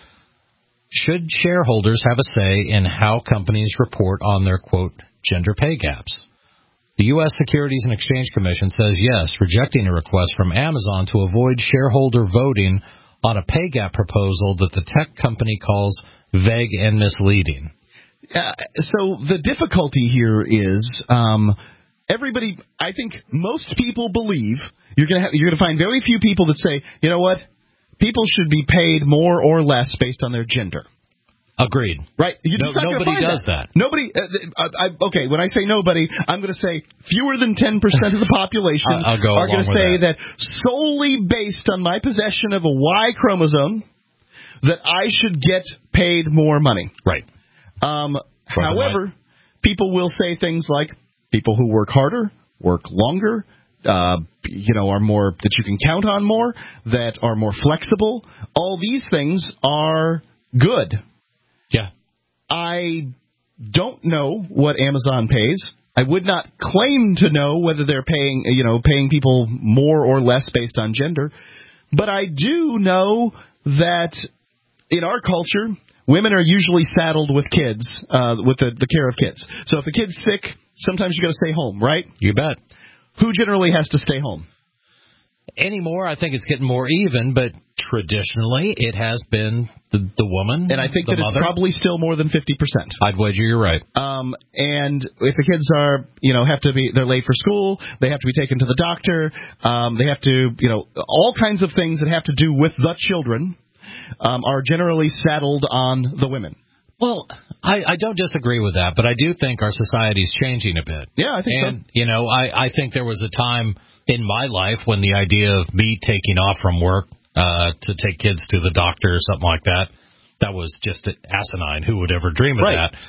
Speaker 4: Should shareholders have a say in how companies report on their, quote, gender pay gaps? The U S Securities and Exchange Commission says yes, rejecting a request from Amazon to avoid shareholder voting on a pay gap proposal that the tech company calls vague and misleading.
Speaker 3: Uh, so the difficulty here is um, everybody, I think most people believe, you're going to you're going to find very few people that say, you know what, people should be paid more or less based on their gender.
Speaker 4: Agreed.
Speaker 3: Right? You're
Speaker 4: No,
Speaker 3: just not
Speaker 4: nobody
Speaker 3: find
Speaker 4: does
Speaker 3: that.
Speaker 4: that.
Speaker 3: Nobody. Uh, I, I, okay, when I say nobody, I'm going to say fewer than ten percent of the population
Speaker 4: I'll go
Speaker 3: are going to
Speaker 4: along
Speaker 3: say
Speaker 4: with
Speaker 3: that. that solely based on my possession of a Y chromosome, that I should get paid more money.
Speaker 4: Right.
Speaker 3: Um, however, people will say things like people who work harder, work longer, uh, you know, are more that you can count on more, that are more flexible. All these things are good.
Speaker 4: Yeah.
Speaker 3: I don't know what Amazon pays. I would not claim to know whether they're paying, you know, paying people more or less based on gender. But I do know that in our culture, women are usually saddled with kids, uh, with the, the care of kids. So if the kid's sick, sometimes you got to stay home, right?
Speaker 4: You bet.
Speaker 3: Who generally has to stay home?
Speaker 4: Anymore, I think it's getting more even, but traditionally it has been the, the woman,
Speaker 3: and I think
Speaker 4: the
Speaker 3: that
Speaker 4: mother.
Speaker 3: It's probably still more than fifty percent.
Speaker 4: I'd wager you're right.
Speaker 3: Um, and if the kids are, you know, have to be, they're late for school, they have to be taken to the doctor, um, they have to, you know, all kinds of things that have to do with the children um, are generally saddled on the women.
Speaker 4: Well, I, I don't disagree with that, but I do think our society's changing a bit.
Speaker 3: Yeah, I think
Speaker 4: and,
Speaker 3: so.
Speaker 4: you know, I, I think there was a time in my life when the idea of me taking off from work uh, to take kids to the doctor or something like that, that was just asinine. Who would ever dream of
Speaker 3: right.
Speaker 4: that?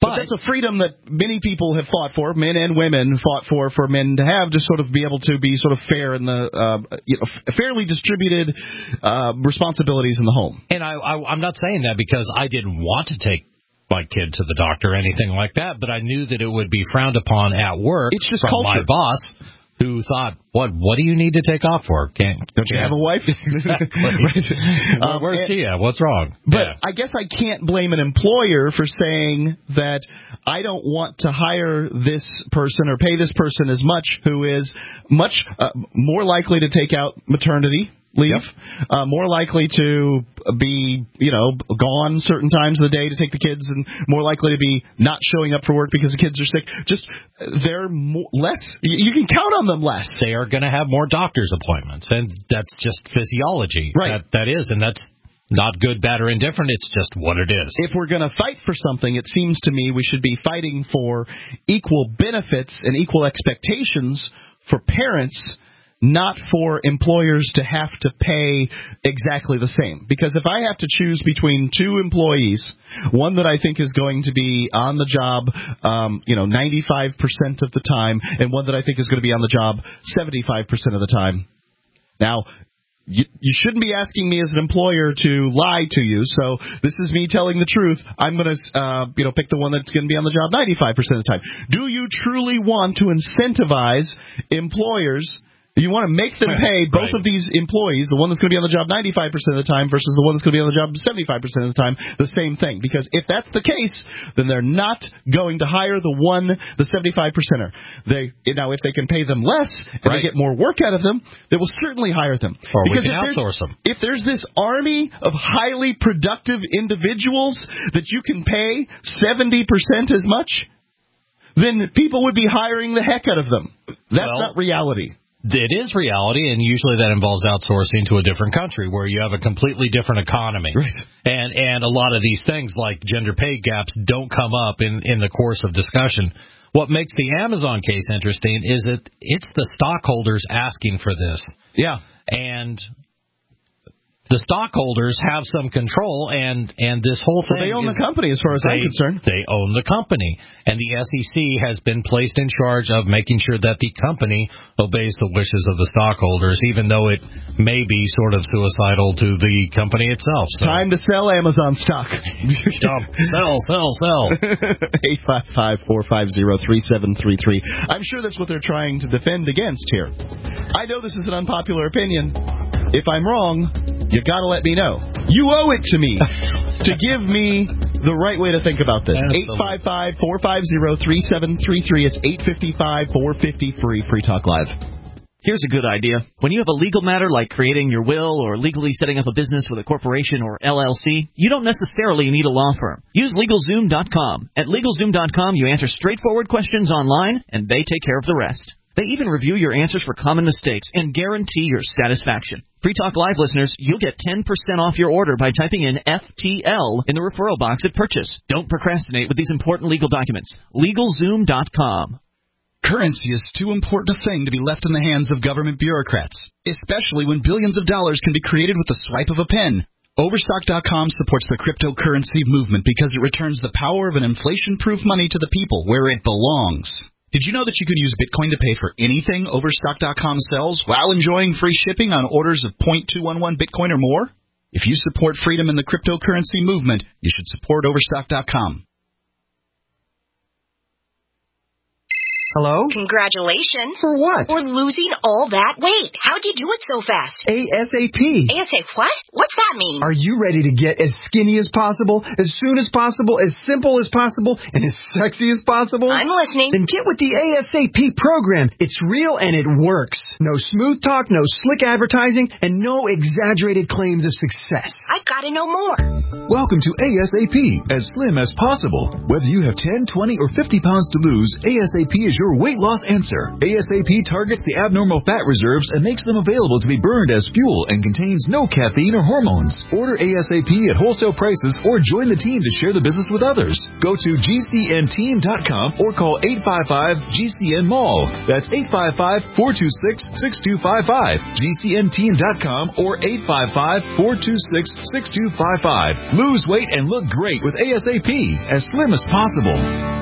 Speaker 3: But, but that's a freedom that many people have fought for, men and women fought for, for men to have, to sort of be able to be sort of fair in the, uh, you know, fairly distributed uh, responsibilities in the home.
Speaker 4: And I, I, I'm not saying that because I didn't want to take my kid to the doctor or anything like that, but I knew that it would be frowned upon at work
Speaker 3: it's just
Speaker 4: from
Speaker 3: culture.
Speaker 4: my boss, who thought, what what do you need to take off for? Can't
Speaker 3: Don't you
Speaker 4: can't.
Speaker 3: have a wife?
Speaker 4: Exactly.
Speaker 3: right.
Speaker 4: um, Where's she at? What's wrong?
Speaker 3: But
Speaker 4: yeah.
Speaker 3: I guess I can't blame an employer for saying that I don't want to hire this person or pay this person as much, who is much uh, more likely to take out maternity leave, yep. uh, more likely to be, you know, gone certain times of the day to take the kids, and more likely to be not showing up for work because the kids are sick. Just, they're more, less, you can count on them less.
Speaker 4: They are going to have more doctor's appointments, and that's just physiology.
Speaker 3: Right.
Speaker 4: That, that is, and that's not good, bad, or indifferent. It's just what it is.
Speaker 3: If we're going to fight for something, it seems to me we should be fighting for equal benefits and equal expectations for parents, not for employers to have to pay exactly the same. Because if I have to choose between two employees, one that I think is going to be on the job, um, you know, ninety-five percent of the time, and one that I think is going to be on the job seventy-five percent of the time. Now, you, you shouldn't be asking me as an employer to lie to you, so this is me telling the truth. I'm going to, uh, you know, pick the one that's going to be on the job ninety-five percent of the time. Do you truly want to incentivize employers? You want to make them pay both right. of these employees, the one that's going to be on the job ninety-five percent of the time versus the one that's going to be on the job seventy-five percent of the time, the same thing. Because if that's the case, then they're not going to hire the one, the seventy-five percenter. They, now, if they can pay them less and right. they get more work out of them, they will certainly hire them.
Speaker 4: Or
Speaker 3: because
Speaker 4: we can outsource them.
Speaker 3: If there's this army of highly productive individuals that you can pay seventy percent as much, then people would be hiring the heck out of them. That's well, not reality.
Speaker 4: It is reality, and usually that involves outsourcing to a different country where you have a completely different economy.
Speaker 3: Right.
Speaker 4: And and a lot of these things like gender pay gaps don't come up in, in the course of discussion. What makes the Amazon case interesting is that it's the stockholders asking for this.
Speaker 3: Yeah.
Speaker 4: And the stockholders have some control, and, and this whole thing...
Speaker 3: Well, they own
Speaker 4: is,
Speaker 3: the company as far as
Speaker 4: they,
Speaker 3: I'm concerned.
Speaker 4: They own the company. And the S E C has been placed in charge of making sure that the company obeys the wishes of the stockholders, even though it may be sort of suicidal to the company itself. So.
Speaker 3: Time to sell Amazon stock.
Speaker 4: Dump. Sell, sell, sell.
Speaker 3: eight five five, four five zero, three seven three three. I'm sure that's what they're trying to defend against here. I know this is an unpopular opinion. If I'm wrong, you got to let me know. You owe it to me to give me the right way to think about this. eight five five, four five zero, three seven three three. It's eight five five, four five zero, free. Free Talk Live.
Speaker 9: Here's a good idea. When you have a legal matter like creating your will or legally setting up a business with a corporation or L L C, you don't necessarily need a law firm. Use LegalZoom dot com. At LegalZoom dot com, you answer straightforward questions online, and they take care of the rest. They even review your answers for common mistakes and guarantee your satisfaction. Free Talk Live listeners, you'll get ten percent off your order by typing in F T L in the referral box at purchase. Don't procrastinate with these important legal documents. LegalZoom dot com.
Speaker 10: Currency is too important a thing to be left in the hands of government bureaucrats, especially when billions of dollars can be created with the swipe of a pen. Overstock dot com supports the cryptocurrency movement because it returns the power of an inflation-proof money to the people where it belongs. Did you know that you could use Bitcoin to pay for anything Overstock dot com sells while enjoying free shipping on orders of zero point two one one Bitcoin or more? If you support freedom in the cryptocurrency movement, you should support Overstock dot com.
Speaker 11: Hello?
Speaker 24: Congratulations.
Speaker 11: For what?
Speaker 24: For losing all that weight. How'd you do it so fast?
Speaker 11: ASAP.
Speaker 24: ASAP what? What's that mean?
Speaker 11: Are you ready to get as skinny as possible, as soon as possible, as simple as possible, and as sexy as possible?
Speaker 24: I'm listening.
Speaker 11: Then get with the ASAP program. It's real and it works. No smooth talk, no slick advertising, and no exaggerated claims of success.
Speaker 24: I've got to know more.
Speaker 20: Welcome to ASAP, as slim as possible. Whether you have ten, twenty, or fifty pounds to lose, ASAP is
Speaker 7: your weight loss answer. ASAP targets the abnormal fat reserves and makes them available to be burned as fuel and contains no caffeine or hormones. Order ASAP at wholesale prices or join the team to share the business with others. Go to G C N team dot com or call eight five five G C N mall. That's eight five five, four two six, six two five five. G C N team dot com or eight five five, four two six, six two five five. Lose weight and look great with ASAP, as slim as possible.